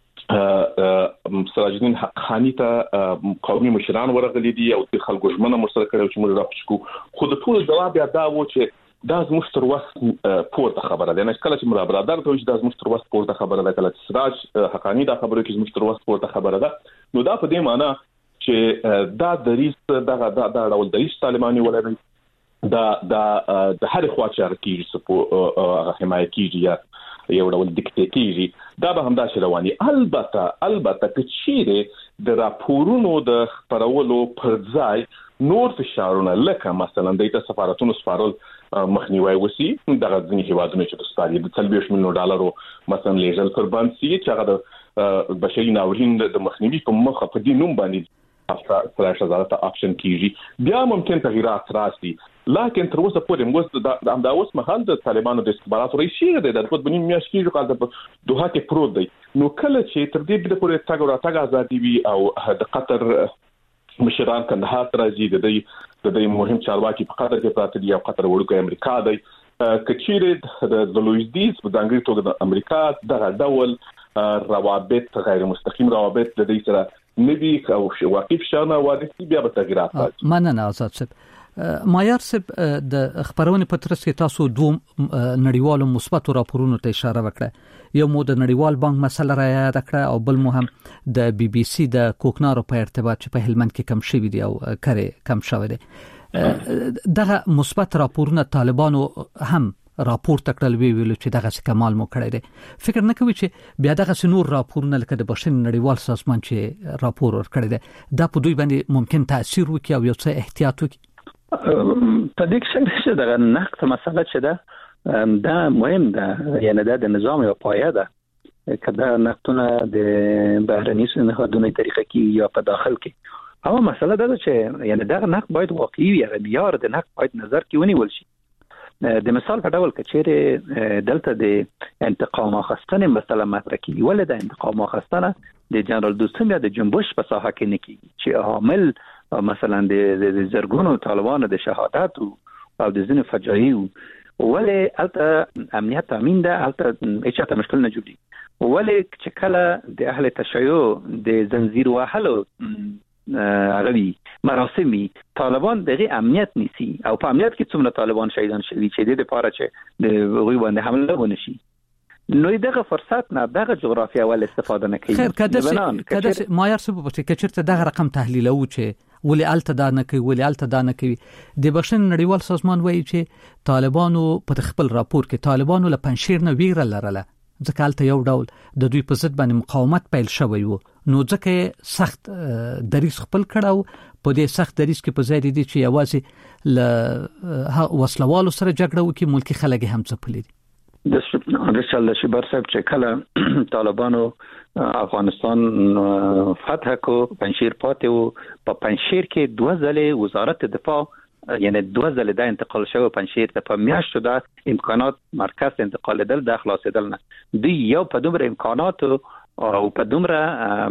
سراج الدین حقانی ته قومي مشران ورغلي دي او د خلکو ژمنه مسره کړو چې موږ راپښکو. خو د ټول جواب یا دا و چې دا زموږ تر وس پورته خبره ده. نه کله چې ملا برادر ته چې دا زموږ تر وس پورته خبره ده، کله چې سراج حقانی دا خبره کې زموږ تر وس پورته خبره ده، نو دا په دې معنی چې دا دریس دا ډول دریس طالباني ولري دا د هر خوا چې راکېږي سپو حمایت کیږي یا یو ډول دیکتاتوري دا به همدا شرواني. البته چې د راپورونو د خبرولو پر ځای نور فشارونه لکه مثلا د سفارتونو سپارل مخنیوي وسی دغه ځینې هیوادونو چې د ستاري د 30 مليون ډالرو مثلا لیږل پر باندې چې هغه د بشري ناورین د مخنیوي په مخه په دې نوم باندې افراش وزارت اپشن کیږي بیا ممکن تغیرات راسي. لکه تر اوسه پورې موږ د اوس مهال د طالبانو د استخباراتو رئیس دی د خپل بنیم میاشت کې قال د دوحه کې پروت دی. نو کله چې تر دې بده پورې تاګ او راتګ ازادي وي او د قطر مشران کندهار راځي د مهم چارواکي په قطر کې پراته دي او قطر وړوکی امریکا دی کچېره د لویس دیز په ځانګړي توګه د امریکا دغه ډول روابط غیر مستقیم روابط د دې سره ندي او واقف شانه وارثي بیا به تغیرات راځي. مننه آزاد صاحب. مایار صاحب د خبرونه په ترڅ کې تاسو دوه نړیوالو مثبت راپورونو ته اشاره وکړه. یو مو د نړیوال بانک مسله را یاد کړه او بل مو هم د بي بي سي د کوکنارو په ارتباط چې په هلمند کې کم شوی دی او کړي کم شوی دی. دغه مثبت راپورونه طالبانو هم راپور تکړل ویل چې دغه څه کمال مو کړی دی. فکر نه کوي چې بیا دغه نور راپورونه لکه د بشري نړیوال سازمان چې راپور ورکړی دی دا په دوی باندې ممکن تاثیر وکړي او یو څه احتیاط وکړي؟ په دې کې چې دا نقد مسله چې ده دا مهم ده، یعنی دا د نظام یو پایه ده کدا نقدونه د بهرني نهادونو طریقه کې یا په داخل کې. اما مسله دا چې یعنی دا نقد باید واقعي وي، معیار د نقد باید نظر کې ونیول شي. د مثال په ډول کچېره دلته د انتقام اخیستنې مثلا مطرح کیږي، ولې د انتقام اخیستنه د جنرال دوستم یا د جنبش په ساحه کې نه کیږي چې عامل مثلا د زرګونو طالبانو د شهادت او د ځینو فجایع ولې الته امنیت تامین ده، الته هیڅ ته مشکل نه جوړي، ولې چې کله د اهل تشیع د زنجیر وهلو غوي مراسمي طالبان دغه امنیت نیسی او په امنیت کې څومره طالبان شهیدان شوي چې د لپاره چې د غوي باندې حمله ونشي، نو دغه فرصت نه دغه جغرافیا ول استفاده نه کوي. خیر کده مایر سبب چې کچرته دغه رقم تحلیل او چې ولې الته دا نه کوي، ولې الته دا نه کوي. د بخښنې نړیوال سازمان وایي چې طالبانو په خپل راپور کې طالبانو له پنځشیر نه ویره لرله، ځکه الته یو ډول د دوی په ضد باندې مقاومت پیل شوی وو، نو ځکه سخت دریس خپل کړو. په دې سخت دریس کې په ځای دي چې یوازې له وسلوالو سره جګړه وکړي، ملکی خلک هم ځپلي دي. د شل شبر صاحب چې کله طالبانو افغانستان فتح کو پنځشیر پاتې وو، په پنځشیر کې 2 ځله وزارت دفاع یعنی 2 ځله د انتقال شو پنځشیر ته، په میاشتو د امکانات مرکز انتقال دل د خلاصېدل نه دی یو په دومره امکانات او په دومره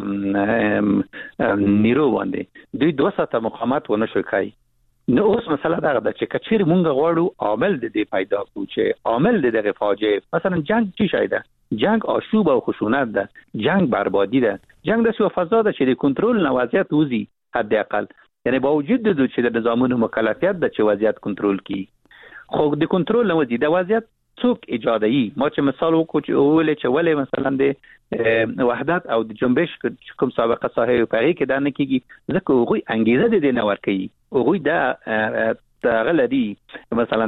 نیرو باندې دوی 2 ساعته مقاومت ونه شو کوي. نو اوس مسله دا ده چې کچیر مونږ غواړو عامل د دې پیدا کو چې عامل د دغه فاجعه مثلا جنگ چی شي ده، جنگ آشوب او خشونت ده، جنگ بربادی ده، جنگ د سو فضا ده چې د کنټرول نه وضعیت وزي حد اقل، یعنی با وجود د چې د نظامونو مکلفیت د چې وضعیت کنټرول کی، خو د کنټرول نه وزي د وضعیت څوک ایجادي. ما چې مثال وکړ چې ولې مثلا د وحدت او د جنبش کوم سابقه صحیح په هغه کې دا نه کیږي ځکه هغه انګیزه د نه ور کوي، هغه دا غلدي مثلا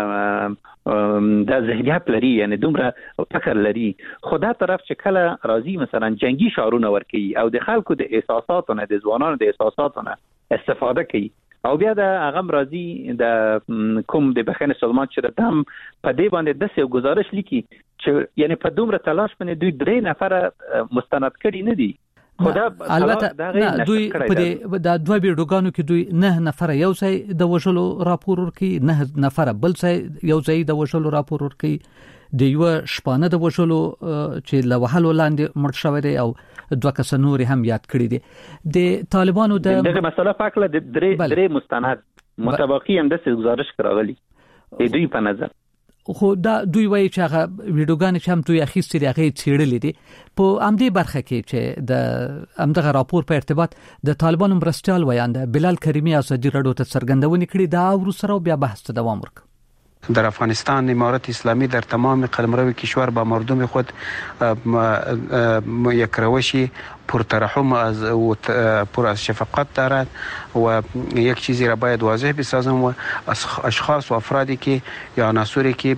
دا ذهنیت لري، یعنی دومره فکر لري، خدا طرف چې کله راضي مثلا جنگي شعارونه ور کوي او د خلکو د احساساتو نه د ځوانانو د احساساتو نه استفاده کوي او بیا د هغه راضي د کوم د بخښنې سازمان چې د دم په دې باندې د څه گزارش لیکي چې یعنی په دومره تلاش باندې دوی 3 نفر مستند کړي نه دي. البته دوی په دې د 2 ویډیوګانو کې دوی 9 نفر یو ځای د وژلو راپور ورکړي، 9 نفر بل ځای یو ځای د وژلو راپور ورکړي، د یو شپانه د وژلو چې له وهلو لاندې مړ شوی دی او 2 کس نور هم یاد کړی دي. د طالبانو دغه مسله فکر د 3 مستند متبقي هم د گزارش کراغلي د دوی په نظر، خو دا دوی وایي چې هغه ویډیوګان چې هم دوی اخیستي دي هغه چیرلې دي. په امدې برخه کې چې د امدغه راپور په ارتباط د طالبانو مرستيال ویانده بلال کریمی ازادي راډیو ته څرګندونې کړې، دا ورو سره بیا بحث ته دوام ورکړ. در افغانستان امارت اسلامی در تمام قلمرو کشور با مردم خود یک روشی پرترحم و پر از شفقت دارد و یک چیزی را باید واضح بسازم و اشخاص و افرادی که یا عناصری که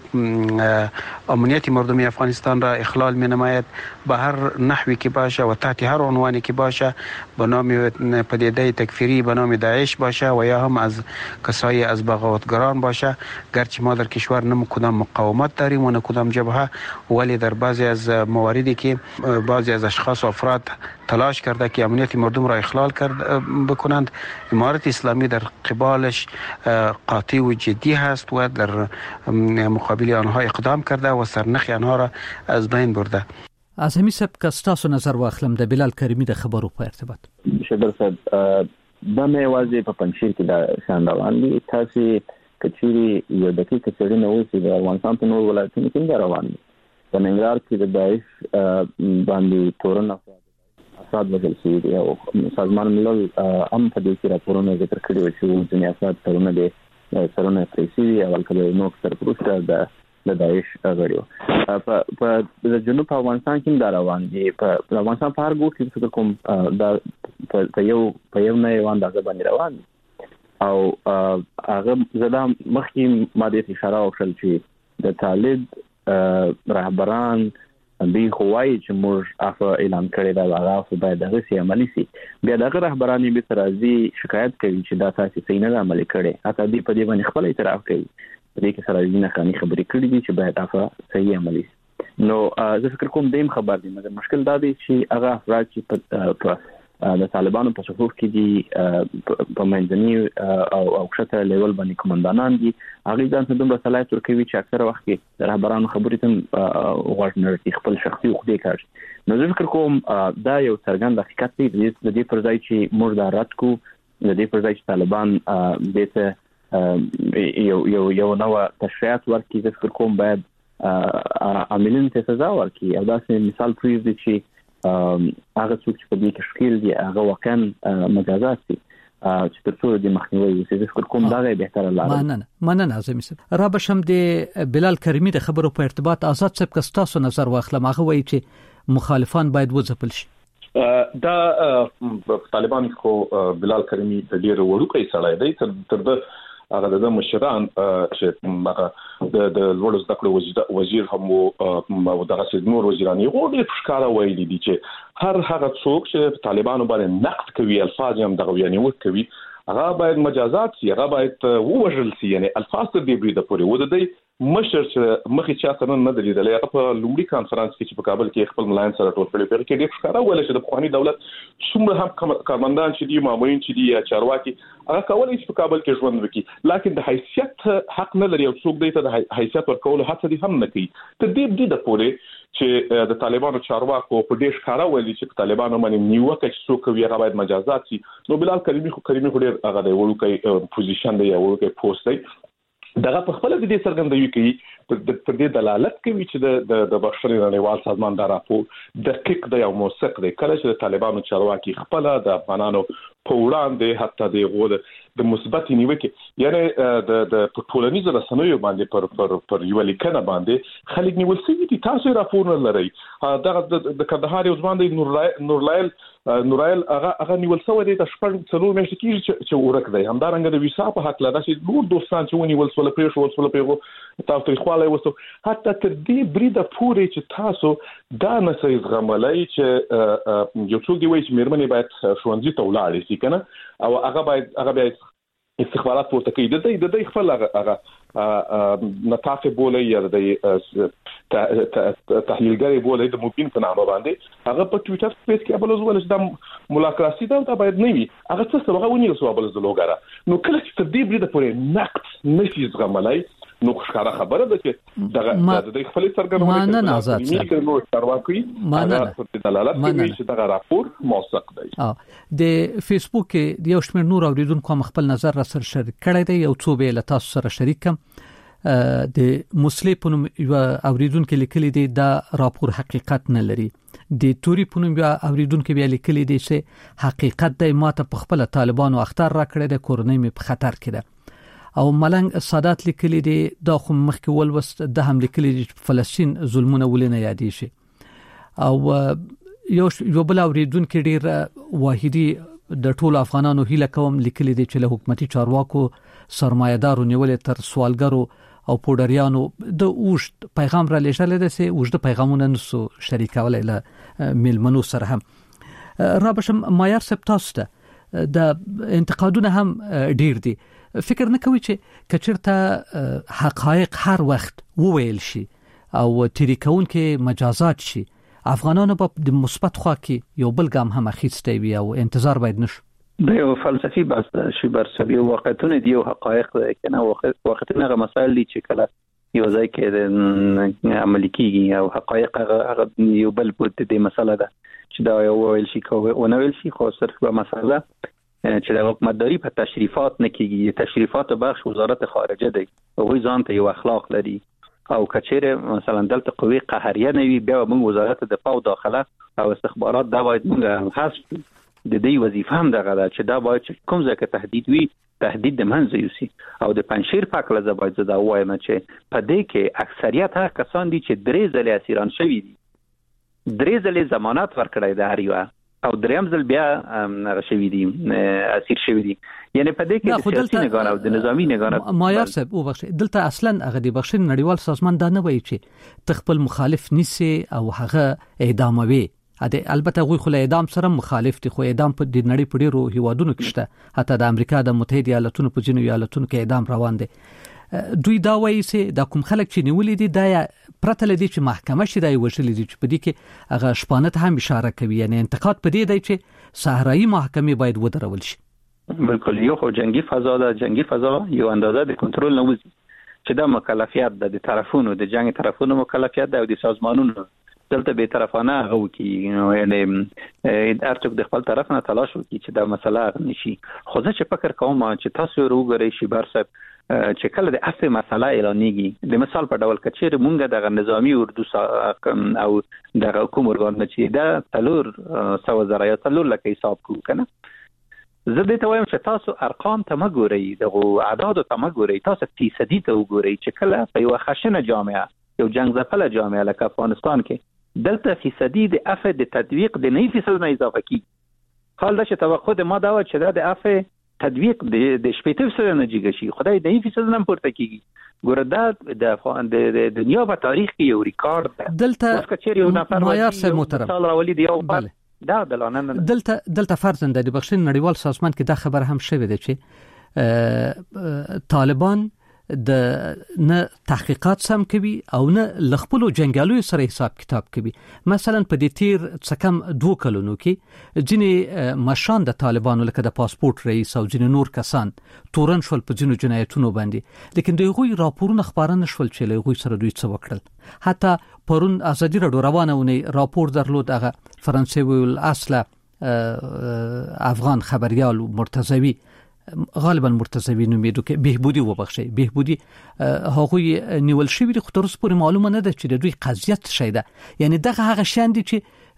امنیت مردم افغانستان را اخلال می نماید به هر نحوی که باشه و تحت هر عنوانی که باشه به نام پدیده تکفیری به نام داعش باشه و یا هم از کسای از بغاوتگران باشه، گرچه ما در کشور نه کدام مقاومت داریم و نه کدام جبهه، ولی در بعضی از مواردی که بعضی از اشخاص و افراد تلاش کرده که امنیت مردم را اخلال بکنند، امارت اسلامی در قبالش قاطع و جدی هست و در مقابل آنها اقدام کرده و سرنخ آنها را از بین برده. از همین سبک استاسو نظر واخلم د بلال کریمی د خبرو په ارتباط. شبر صاحب د مې واځي په پنځشیر کې د شان روان دي، تاسو کچيري یو دقیقه څېړنه وکړئ د افغانستان په نور ولایتونو کې روان دي. په ننګرهار کې د داعش باندې تورن افراد وژل شوي دي او سازمان ملل هم په دې کې راپورونه ذکر کړي وو چې ځینې افراد تورونه دي سرونه پرې شوي او هلته نو سرپرسته د داعش غړي په د جنوب افغانستان کې دا روان دي. په افغانستان په هر ګوټ کې فکر کوم دا په یو نه یو اندازه باندې روان دي او هغه زدا مخکې ماده اشاره وکړل چې د طالب رهبران دوی خوای چې موږ افا اعلان کړی دا هغه باید دغه سي عملي سي. بیا دغه رهبران به ترازی شکایت کوي چې دا تاسو صحیح نه عملي کړي، حتی دې په دې باندې خپل اعتراف کوي دې کې سره نه خاني خبرې کړې دي چې باید افا صحیح عملي سي. نو زه فکر کوم دیم خبر دي، مګر مشکل دا دی چې هغه افراد چې د طالبانو په صفوف کې دي په منځني او کښته لیول باندې کمانډانان دي، هغه ځان ته دومره صلاحیت ورکوي چې اکثره وخت کې د رهبرانو خبرې ته غوږ نه ورکوي، خپل شخصي خوده کوي. نو زه فکر کوم دا یو څرګند حقیقت دی د دې پر ځای چې موږ دا رد کو د دې پر ځای چې طالبان دته یو نوع تشریعات ورکړي د فکر کوم باید عاملین ته سزا ورکړي او دا مثال پریږدي چې هغه څوک چې په دې کې شکیل دي هغه واقعا مجازات دي چې تر څو د مخنیوي وشي د فکر کوم دا بهتره لاره مننه اعظم صاحب را بشم د بلال کریمی د خبرو په ارتباط آزاد صاحب کستاسو نظر واخلم هغه وایي چې مخالفان باید وځپل شي دا طالبان خو بلال کریمی د ډیر وړوکی سړی دی تر هغه د مشران چې د لوړ زده کړو وزیر هم او دغه نور وزیران یې غوډه ښکارا ویلي دي چې هر هغه څوک چې طالبانو باندې نقد کوي الفاظ هم دغه یعنی وکوي هغه باید مجازات شي هغه باید ووژل شي یعنی الفاظ دې بریده پورې ودی مشر چې مخې چا څنګه نه دلیدل هغه په لومړي کانفرنس کې چې په کابل کې خپل ملاین سره ټول کړي په کې ډېر ښکارا ویل چې د پخوانی دولت څومره هم کارمندان چې دي مامورین چې دي یا چارواکي هغه کولای چې په کابل کې ژوند وکړي لکه د حیثیت حق نه لري او څوک دې ته د حیثیت ورکول هڅه دي هم نه کوي ته دې د پورې چې د طالبانو چارواکو په ډېر ښکارا ویل چې طالبانو باندې نیوکه چې څوک وی هغه باید مجازات شي نو بلال کریمی خو ډېر هغه د وړوکی پوزیشن دی یا وړوکی پوسټ دی دغه په خپل د دې څرګندوي کوي پر دې دلالت کوي چې د بشري نړیوال سازمان دا راپور دقیق دی او موثق دی کله چې د طالبانو چارواکي خپل د افغانانو په وړاندې حتی د مثبت نیوکه یعنی د ټولنیزو رسنیو باندې پر یو لیکنه باندې خلک نیول شوي دي تاسو راپور نه لري دغه د کندهار یو ځوان دی نورایل هغه نیول شوی دی د شپږ څلور میاشتې کېږي چې ورک دی همدارنګه د ویسا په حق لدا چې نور دوستان چې ونیول سول پرېښو تاسو یې خواله وسو حتی تر دې بریده پورې چې تاسو دا نسې زغملای چې یو څوک دی وایي چې مېرمنې باید ښوونځي ته ولاړې شي کنه او هغه باید استخبارات پورته کوي د دې خپل هغه نتافه بوله یا د تحلیلګری بوله د مبین په نامه باندې هغه په ټوئیټر سپیس کې ابل زول چې د ملاقات دا باید نه وي هغه څه هغه ونی رسو ابل زلوګره نو کله چې تدې بریده پورې نقد نشي زغملای نو ښکارا خبره ده چې دغه د خپل څرګندونه نه آزاد چې نو چارواکي هغه په دلالت کوي چې دغه راپور موثق دی د فیسبوک کې یو شمېر نور اوریدونکو خپل نظر را سره شریک کړی دی یو څو به له تاسو سره شریکم د مسلې پونم یو اوریدونکو لیکلي دی دا راپور حقیقت نه لري د توري پونم یو اوریدونکو بیا لیکلي دی چې حقیقت د ماته په خپل طالبانو اختر را کړی د کورنۍ په خطر کې ده او ملنګ سادات لیکلي دي دا خو مخکې ولوست د هم لیکلي دي فلسطین ظلمونه ولنه یادې شي او یو بل اوریدونکو ډیر واحدی د ټول افغانانو هیله کوم لیکلي دي چې له حکومتي چارواکو سرمایه‌دارو نیولې تر سوالګرو او پوډریانو د اوشت پیغام را لېږل دي چې اوشت پیغامونه نسو شریکولای له ملمنو سره هم را بشم مایر سپتاسته د انتقادونه هم ډیر دي فکر نه کوي چې کچرته حقایق هر وخت وویل شي او تریکون کې مجازات شي افغانانو په مثبت خوا کې یو بل ګام هم اخیسته وي او انتظار باید نشو د یو فلسفي بس شی برسوي وقتونه دی او حقایق کنه وختونه غو مسائل دي چې کله یو ځای کې عملي کیږي او حقایق هغه یو بل بوت دي مسله ده چې دا یو ویل شي او نه ویل شي خو صرف به مسله چې د حکومتداري په تشریفات نه کیږي تشریفات بخش وزارت خارجه دی او ځان ته یو اخلاق لري او کچېره مثلا دلته قوی قهریه نه وي بیا موږ وزارت دفاع او داخله او استخبارات دا باید موږ حسب د دې وظیفه هم دغه ده چې دا باید کوم ځکه تهدید وي تهدید د منځ یوسي او د پنځیر په کله زباید زدا وایم چې په دې کې اکثریت هغه کسان دي چې درې ځله اسیران شوي دي درې ځله ضمانت ورکړی دی هر یو او دریم ځل بیا شوي دي اسیر شوي دي یعنی په دې کې د سیاسي نگاه او د نظامی نگاه مایر صاحب او بخښ دلته اصلا هغه د بخښن نړیوال سازمان دا نه وایي چې تخپل مخالف نسی او هغه اعداموي البته غوی خو له اعدام سره مخالف دي خو اعدام په د نړۍ په ډیرو هیوادونو کې شته حتی د امریکا د متحده ایالاتونو په ځینو ایالاتونو کې اعدام روان دي دوی دا وایي چې د کوم خلک چې نیولې دي دا پرته لدی چې محکمه شي دا وشلې دي چې په دې کې هغه شپانه هم اشاره کوي یعنی انتقاد په دې دی چې صحرایي محکمې باید ودرول شي بالکل یو خو جنگي فضا یو اندازه د کنټرول نه وځي چې دا مکلفیت د طرفونو د جنگ طرفونو مکلفیت ده او د سازمانونو دلته به طرفانه غو کی یعنی ارڅوک د خپل طرف نه تلاش وکړي چې دا مسله نشي. خو زه چې فکر کوم چې تاسو وګورئ شي بار صاحب چې کله د افه مسله اعلانېږي د مثال په ډول کچېر مونږ د نظامی اردو او د حکومت ورغون چې دا 300,000 یا 3 لک حساب کو کنه. زه دې ته وایم چې تاسو ارقام ته مګورئ دغه اعداد ته مګورئ، تاسو فیصدي ته وګورئ چې کله په یو خشنه جامعه یو جنگ زپله جامعه لکه افغانستان کې دلته فیصدي د افه د تطبیق د 9% نه اضافه کی. حال دا چې توقع د ما دا و چې د افه تطبیق د 80% نه جګ شي، خدای د 9% نه پورته کیږي. ګوره دا د دنیا په تاریخ کې یو ریکارډ ده. دلته کچېر یو نفر معیار سره محترم مثال راولي دی یو دا دلانه دلته فرضاً د بخښنې نړیوال سازمان کې دا خبر هم شوې ده چې طالبان د نه تحقیقات سم کوي او نه لخپلو جنگالو سره حساب کتاب کوي. مثلا په دې تیر څه کم 2 کلونو کې ځینې مشان د طالبانو لکه د پاسپورت رئیس او ځینې نور کسان تورن شول په ځینو جنایتونو باندې، لیکن دوی غوي راپورونه خبرانه شول چې له غوي سره دوی څه وکړل. حتی پرون ازادي راډیو روانهونه راپور درلود هغه فرانسوي الاصل افغان خبريال مرتضوی غالبا مرتضوی نومیدو کې بهبودی وبخشي بهبودی هغه نیول شوی د خطرس پورې معلومه نه ده چې د دوی قضیت شي ده، یعنی دغه هغه شان دي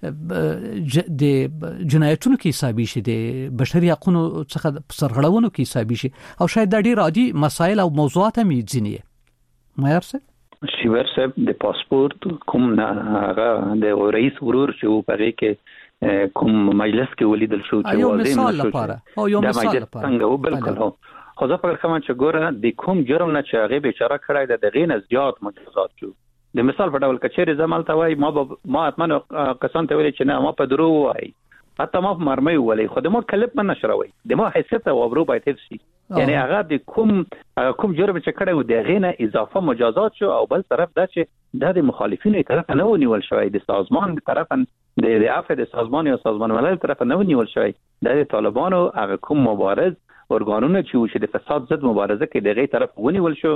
چې د جنایتونو کې حسابي شي، د بشري حقوقو څخه سرغړونو کې حسابي شي، او شاید د ډیر عادي مسایل او موضوعات هم ځینې مایرسه شیور صاحب د پاسپورت کوم نه هغه د رئیس ورور چې و پرې کې کوم مجلس کې ولیدل شو چې یو مثال لپاره او یو مثال لپاره څنګه بالکل هو خو زه فکر کوم چې ګوره د کوم جرم نه چې هغه بیچاره کړای د دغه نه زیات مجازات شو. د مثال په ډول کچېر زمال ته وای ما اتمنه کسان ته ویل چې نه ما په درو وای حتی ما مرمۍ ولې خو د ما کلپ من نشروي د ما حیثیت او ابرو باید حفظي، یعنی هغه د کوم جرم چې کړای و دغه نه اضافه مجازات شو. او بل طرف دا چې د مخالفینو طرف نه ونیول شوی، د سازمان طرف د عفو د سازمان یا سازمان ملل طرف نه ونیول شوی، د طالبانو هغه کوم مبارز ارګانونه چې د فساد ضد مبارزه کې دغه طرف ونیول شو،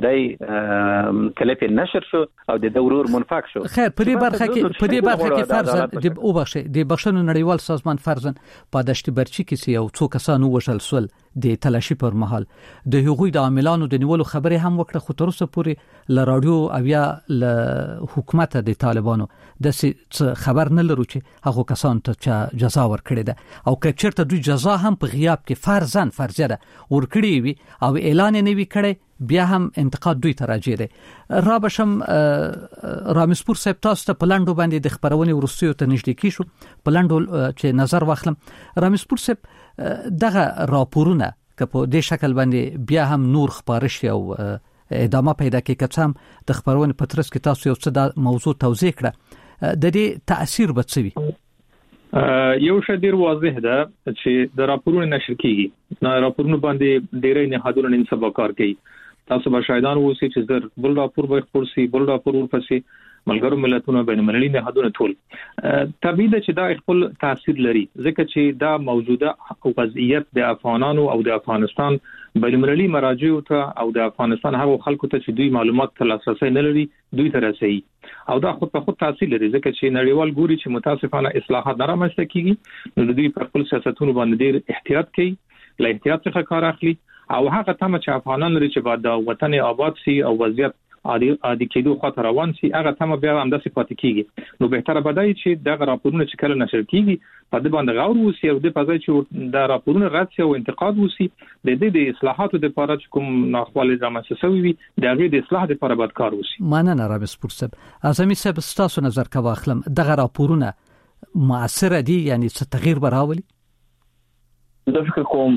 د کلیپ نشر شو او د دورور منفک شو. خیر په دې برخه کې فرضاً د وبخښه د بخښنې نړیوال سازمان فرضاً په دشت برچی کې یو څو کسان وشل سول د تلاشي پر مهال د هغوی د عاملانو د نیولو خبره هم وکړه، خو تر اوسه پورې ل رادیو او یا ل حکومت د طالبانو د خبر نه لرو چې هغه کسان ته جزا ورکړي ده، او که چیرته دوی جزا هم په غیاب کې فرضاً ورکړي وي او اعلان نه وي کړي بیا هم انتقاد دوی ته راځي دی. را بشم رامسپور صاحب تاسو ته پلاندو باندې د خبرونې ورستیو ته نږدې کی شو پلاندو چې نظر واخلم. رامسپور صاحب دغه راپورونه که په دې شکل باندې بیا هم نور خبرش او ادامه پیدا کوي، که هم د خبرونې پترس کې تاسو یو څه د موضوع توضیح کړه، د دې تاثیر به څه وي؟ یو شدیر واضح ده چې د راپورونو نشر کیږي، نه راپورونو باندې ډېرې نهادونه نن سبا کار کوي. تاسو به شاهدان اوسئ چې زر بل راپور به خپور سي، بل راپور ورپسې ملګرو ملتونو بین المللي نهادونه ټول طبيعي ده چې دا خپل تاثیر لري، ځکه چې دا موجوده وضعیت د افغانانو او د افغانستان بین المللي مراجع ته او د افغانستان هغو خلکو ته چې دوی معلومات ته لاسرسي نه لري دوی ته رسي، او دا خود په خود تاثیر لري، ځکه چې نړیوال ګوري چې متاسفانه اصلاحات نه رامنځته کیږي، نو دوی په خپل سیاستونو باندې ډېر احتیاط کوي، له احتیاط څخه کار اخلي، او هغه تمه چې افغانان لري چې بعد د وطن آباد سي او وضعیت عادي کېدو خاطر روان سي، هغه تمه بیا هم د صفات کیږي. نو بهتره بدای چې دغه راپورونه چې کله نشر کیږي په دې باندې غور وسی او د پځای چې د راپورونو رد شي او انتقاد وسی د دې د اصلاحاتو لپاره چې کوم ناخوالې رامنځته شوي وي د هغه د اصلاح لپاره باید کار وسی. مننه رامسپور صاحب. اعظمي صاحب تاسو نظر کا واخلم دغه راپورونه مؤثر دي، یعنی څه تغییر براولي؟ زه فکر کوم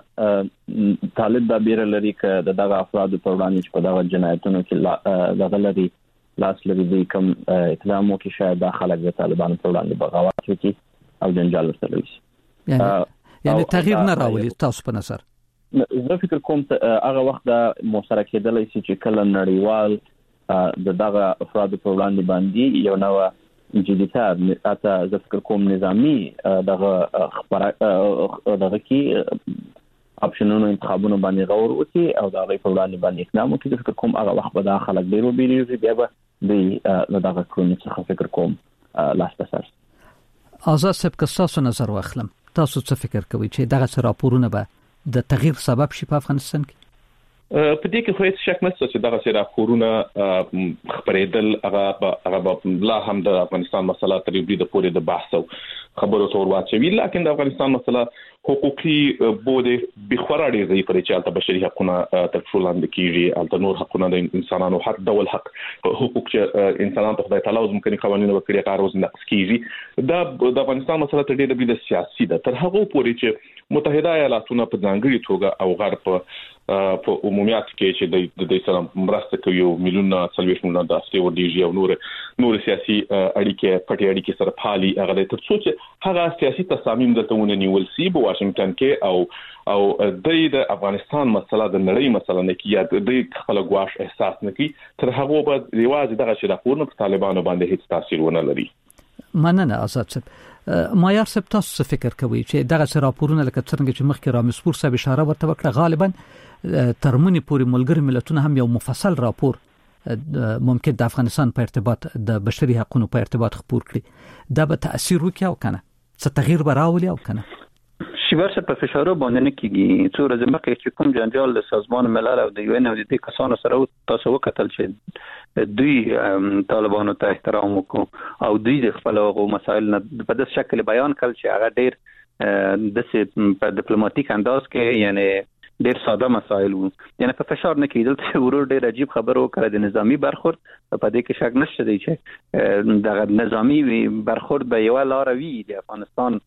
طالب د بیره لري ک دغه افراد پر وړاندې چې په دغه جنایتونو کې دغه لري لاس لري د کوم اقدامو کې شاید د خلک د طالبانو پر وړاندې بغاوت وکړي او جنجال وسره وي، یعنی تغییر نه راولي. تاسو په نظر زه فکر کوم هغه وخت د مشترک کېدلای شي چې کله نړیوال دغه افراد پر وړاندې باندې یو نوې جديتار اته ذکر کوم نظامی دغه خبره دغه کی اپشنونو انتخابونو باندې غور وکړي او دا غي په وړاندې باندې اقدام وکړي. فکر کوم هغه وخت به دا خلک ډیر وبېږي بیا به د دغه کړنو څخه فکر کوم لاس بسر. آزاد صاحب که تاسو نظر واخلم تاسو څه فکر کوئ چې دغه راپورونه به د تغییر سبب شي په افغانستان کې؟ په دې کې خو هیڅ شک نشته چې دغه راپورونه خبرېدل هغه لا هم د افغانستان مسله تر یوې د پورې د بحث او خبرو تور واچوي. لکه د افغانستان مسله حقوقي بوده بخورا ډېر ضعیف دی چې د بشري حقوقو تر ټولو لاندې کیږي، د نور حقوقو د انسانانو حق ډول حق حقوق چې انسانانو ته خدای تعالی ممکن قوانینو وکړي کار روز نقص کیږي. د افغانستان مسله تر ډېره د سیاسي ده تر هغه پورې چې متحده ایالاتونه په ځانګړي توګه او غرب په عمومیت کې چې د سره مرسته کوي او میلیونه څلويخ میلیونه د استي ورډیږي او نور سیاسي اړیکې پټي اړیکې سره پالي هغه د ترڅو چې هغه سیاسي تصامیم دلته نیول سی په واشنگټن کې او د افغانستان مسله د نړۍ مسله نه کیږي د خپل غواش احساس نه کوي تر هغه به ریواز دغه راپورونه په طالبانو باندې هیڅ تاثیر ونه لري. مننه آزاد صاحب. مایار صاحب تاسو څه فکر کوئ چې دغه راپورونه لکه څنګه چې مخکې رامسپور صاحب اشاره ورته وکړه غالبا ترمنې پورې ملګری ملتونه هم یو مفصل راپور ممکن د افغانستان په ارتباط د بشري حقوقو په ارتباط خپور کړي، دا به تاثیر وکړي او کنه څه تغییر به راولي او کنه؟ شیبرسه په فشارو باندې نه کیږي. څو ورځې مخکې چې کوم جنجال د سازمان ملل او د یو ان او د دې کسانو سره تاسو وکتل چې دوی طالبانو ته احترام وکړو او دوی د خپل مسایل په داسې شکل بیان کړل چې هغه ډېر د په ډیپلوماټیک انداز کې یعنی ډېر ساده مسایل وو، یعنی په فشار نه کېدل. چې ورور ډېر عجیب خبرو کړه د نظامی برخورد په دې کې شک نشته دی چې د نظامی برخورد به یو لار وی د افغانستان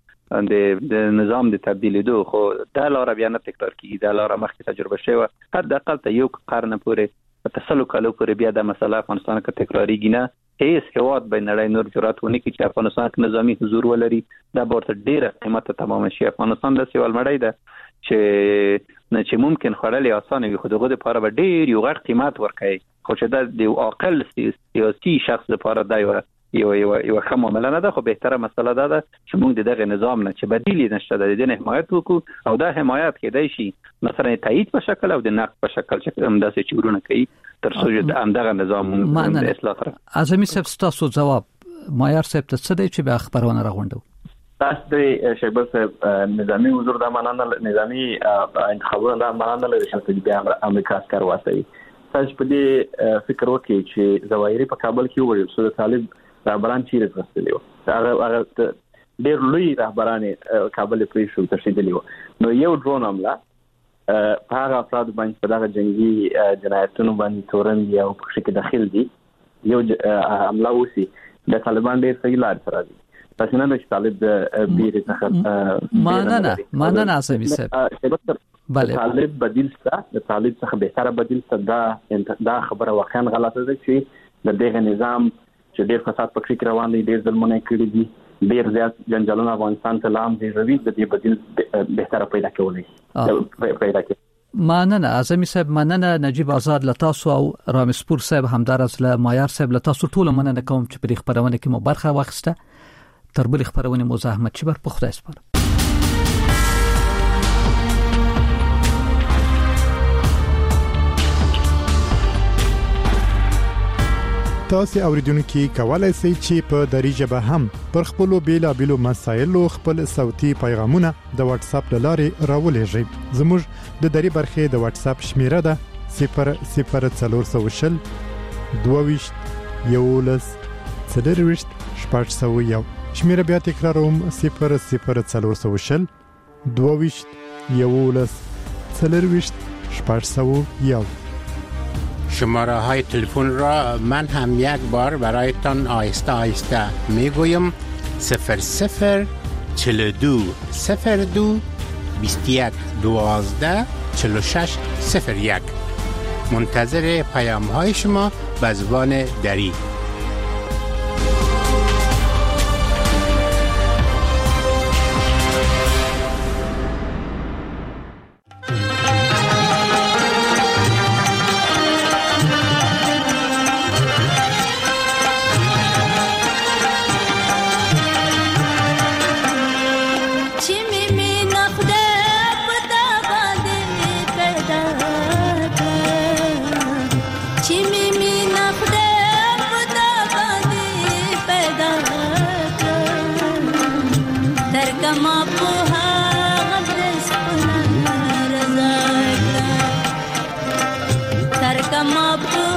د نظام د تبدیلیدو، خو دا لار بیا نه تکرار کیږي. دا لار مخکې تجربه شوه، حداقل ته یو قرن پورې په تسلو کالو پورې بیا د مسله افغانستان کې تکراریږي نه. هیڅ هیواد به نړۍ نور جرأت ونه کړي چې افغانستان کې نظامی حضور ولري. دا ورته ډیره قیمته تمام شي. افغانستان د سیوال مړی ده چې ممکن خړلې اسانه وي، خو دغه لپاره به ډیر یو غټ قیمت ورکړي. خو چې دا د عاقل سیاسي شخص لپاره دا یو ښه معامله نه ده. خو بهتره مسله ده چې موږ دغه نظام نه چې بدیل نشته د دې حمایت وکړو او دا حمایت کېدای شي مثلا تایید په شکل او د نقد په شکل چې همداسې چورونه کوي تر څو چې همدغه نظام د اصلاح سره. اعظمي صاحب تاسو جواب مایار صاحب ته څه دی چې به خبرونه راغونډو؟ تاسو د شیبر صاحب نظامی حضور د ماننه نظامی انتخابونه د ماننه لري چې بیا امریکا اسکار واسي. تاسو په دې فکر وکړئ چې ظواهري په کابل کې وړل سو د طالب رهبران چیرې غوښتلی وو. هغه ډېر لوی رهبران کابل پرې شو ترشیدلی وو. نو یو ډرون حمله په هغه افراد باندې په دغه جنگي جنایتونو باندې تورن دی او په شکل داخل دي یو حمله وسی د طالبان ډېر صحیح لار سره دي. تاسو نه چې طالب د بیرې څخه ماننه اعظمي صاحب بله طالب بدیل څه د طالب څخه بهتره بدیل څه دا خبره واقعا غلطه ده چې د دغه نظام چې ډېر فساد پکې روان دي، ډېر ظلمونه کړی دي، ډېر زیات جنجالونه افغانستان ته لام دي، روي د دې بدیل بهتره پیدا کولای. مننه اعظمي صاحب، مننه نجیب آزاد لتاسو او رامسپور صاحب همدارس له مایار صاحب لتاسو ټول مننه کوم چې په خبرونه کې مو برخه واخیسته. تر بل خبرونه مو زحمت چې بر په خدای سپارم. تاسو اوریدونکو کولای شئ چې په دری ژبه هم پر خپل بیلابېلو مسایلو خپل صوتي پیغامونه د واتس اپ لارې راولېږئ. زموږ د دری برخه د واتس اپ شمیره ده 00420 22 11 40 شپږ. شمیره بیا تکراروم 00420 22 11 40 شپږ. شماره های تلفن را من هم یک بار برایتان آهسته آهسته میگویم 00 42 02 21 12 46 01. منتظر پیام های شما به زبان دری. Chimi mi nafde pata bande Come up to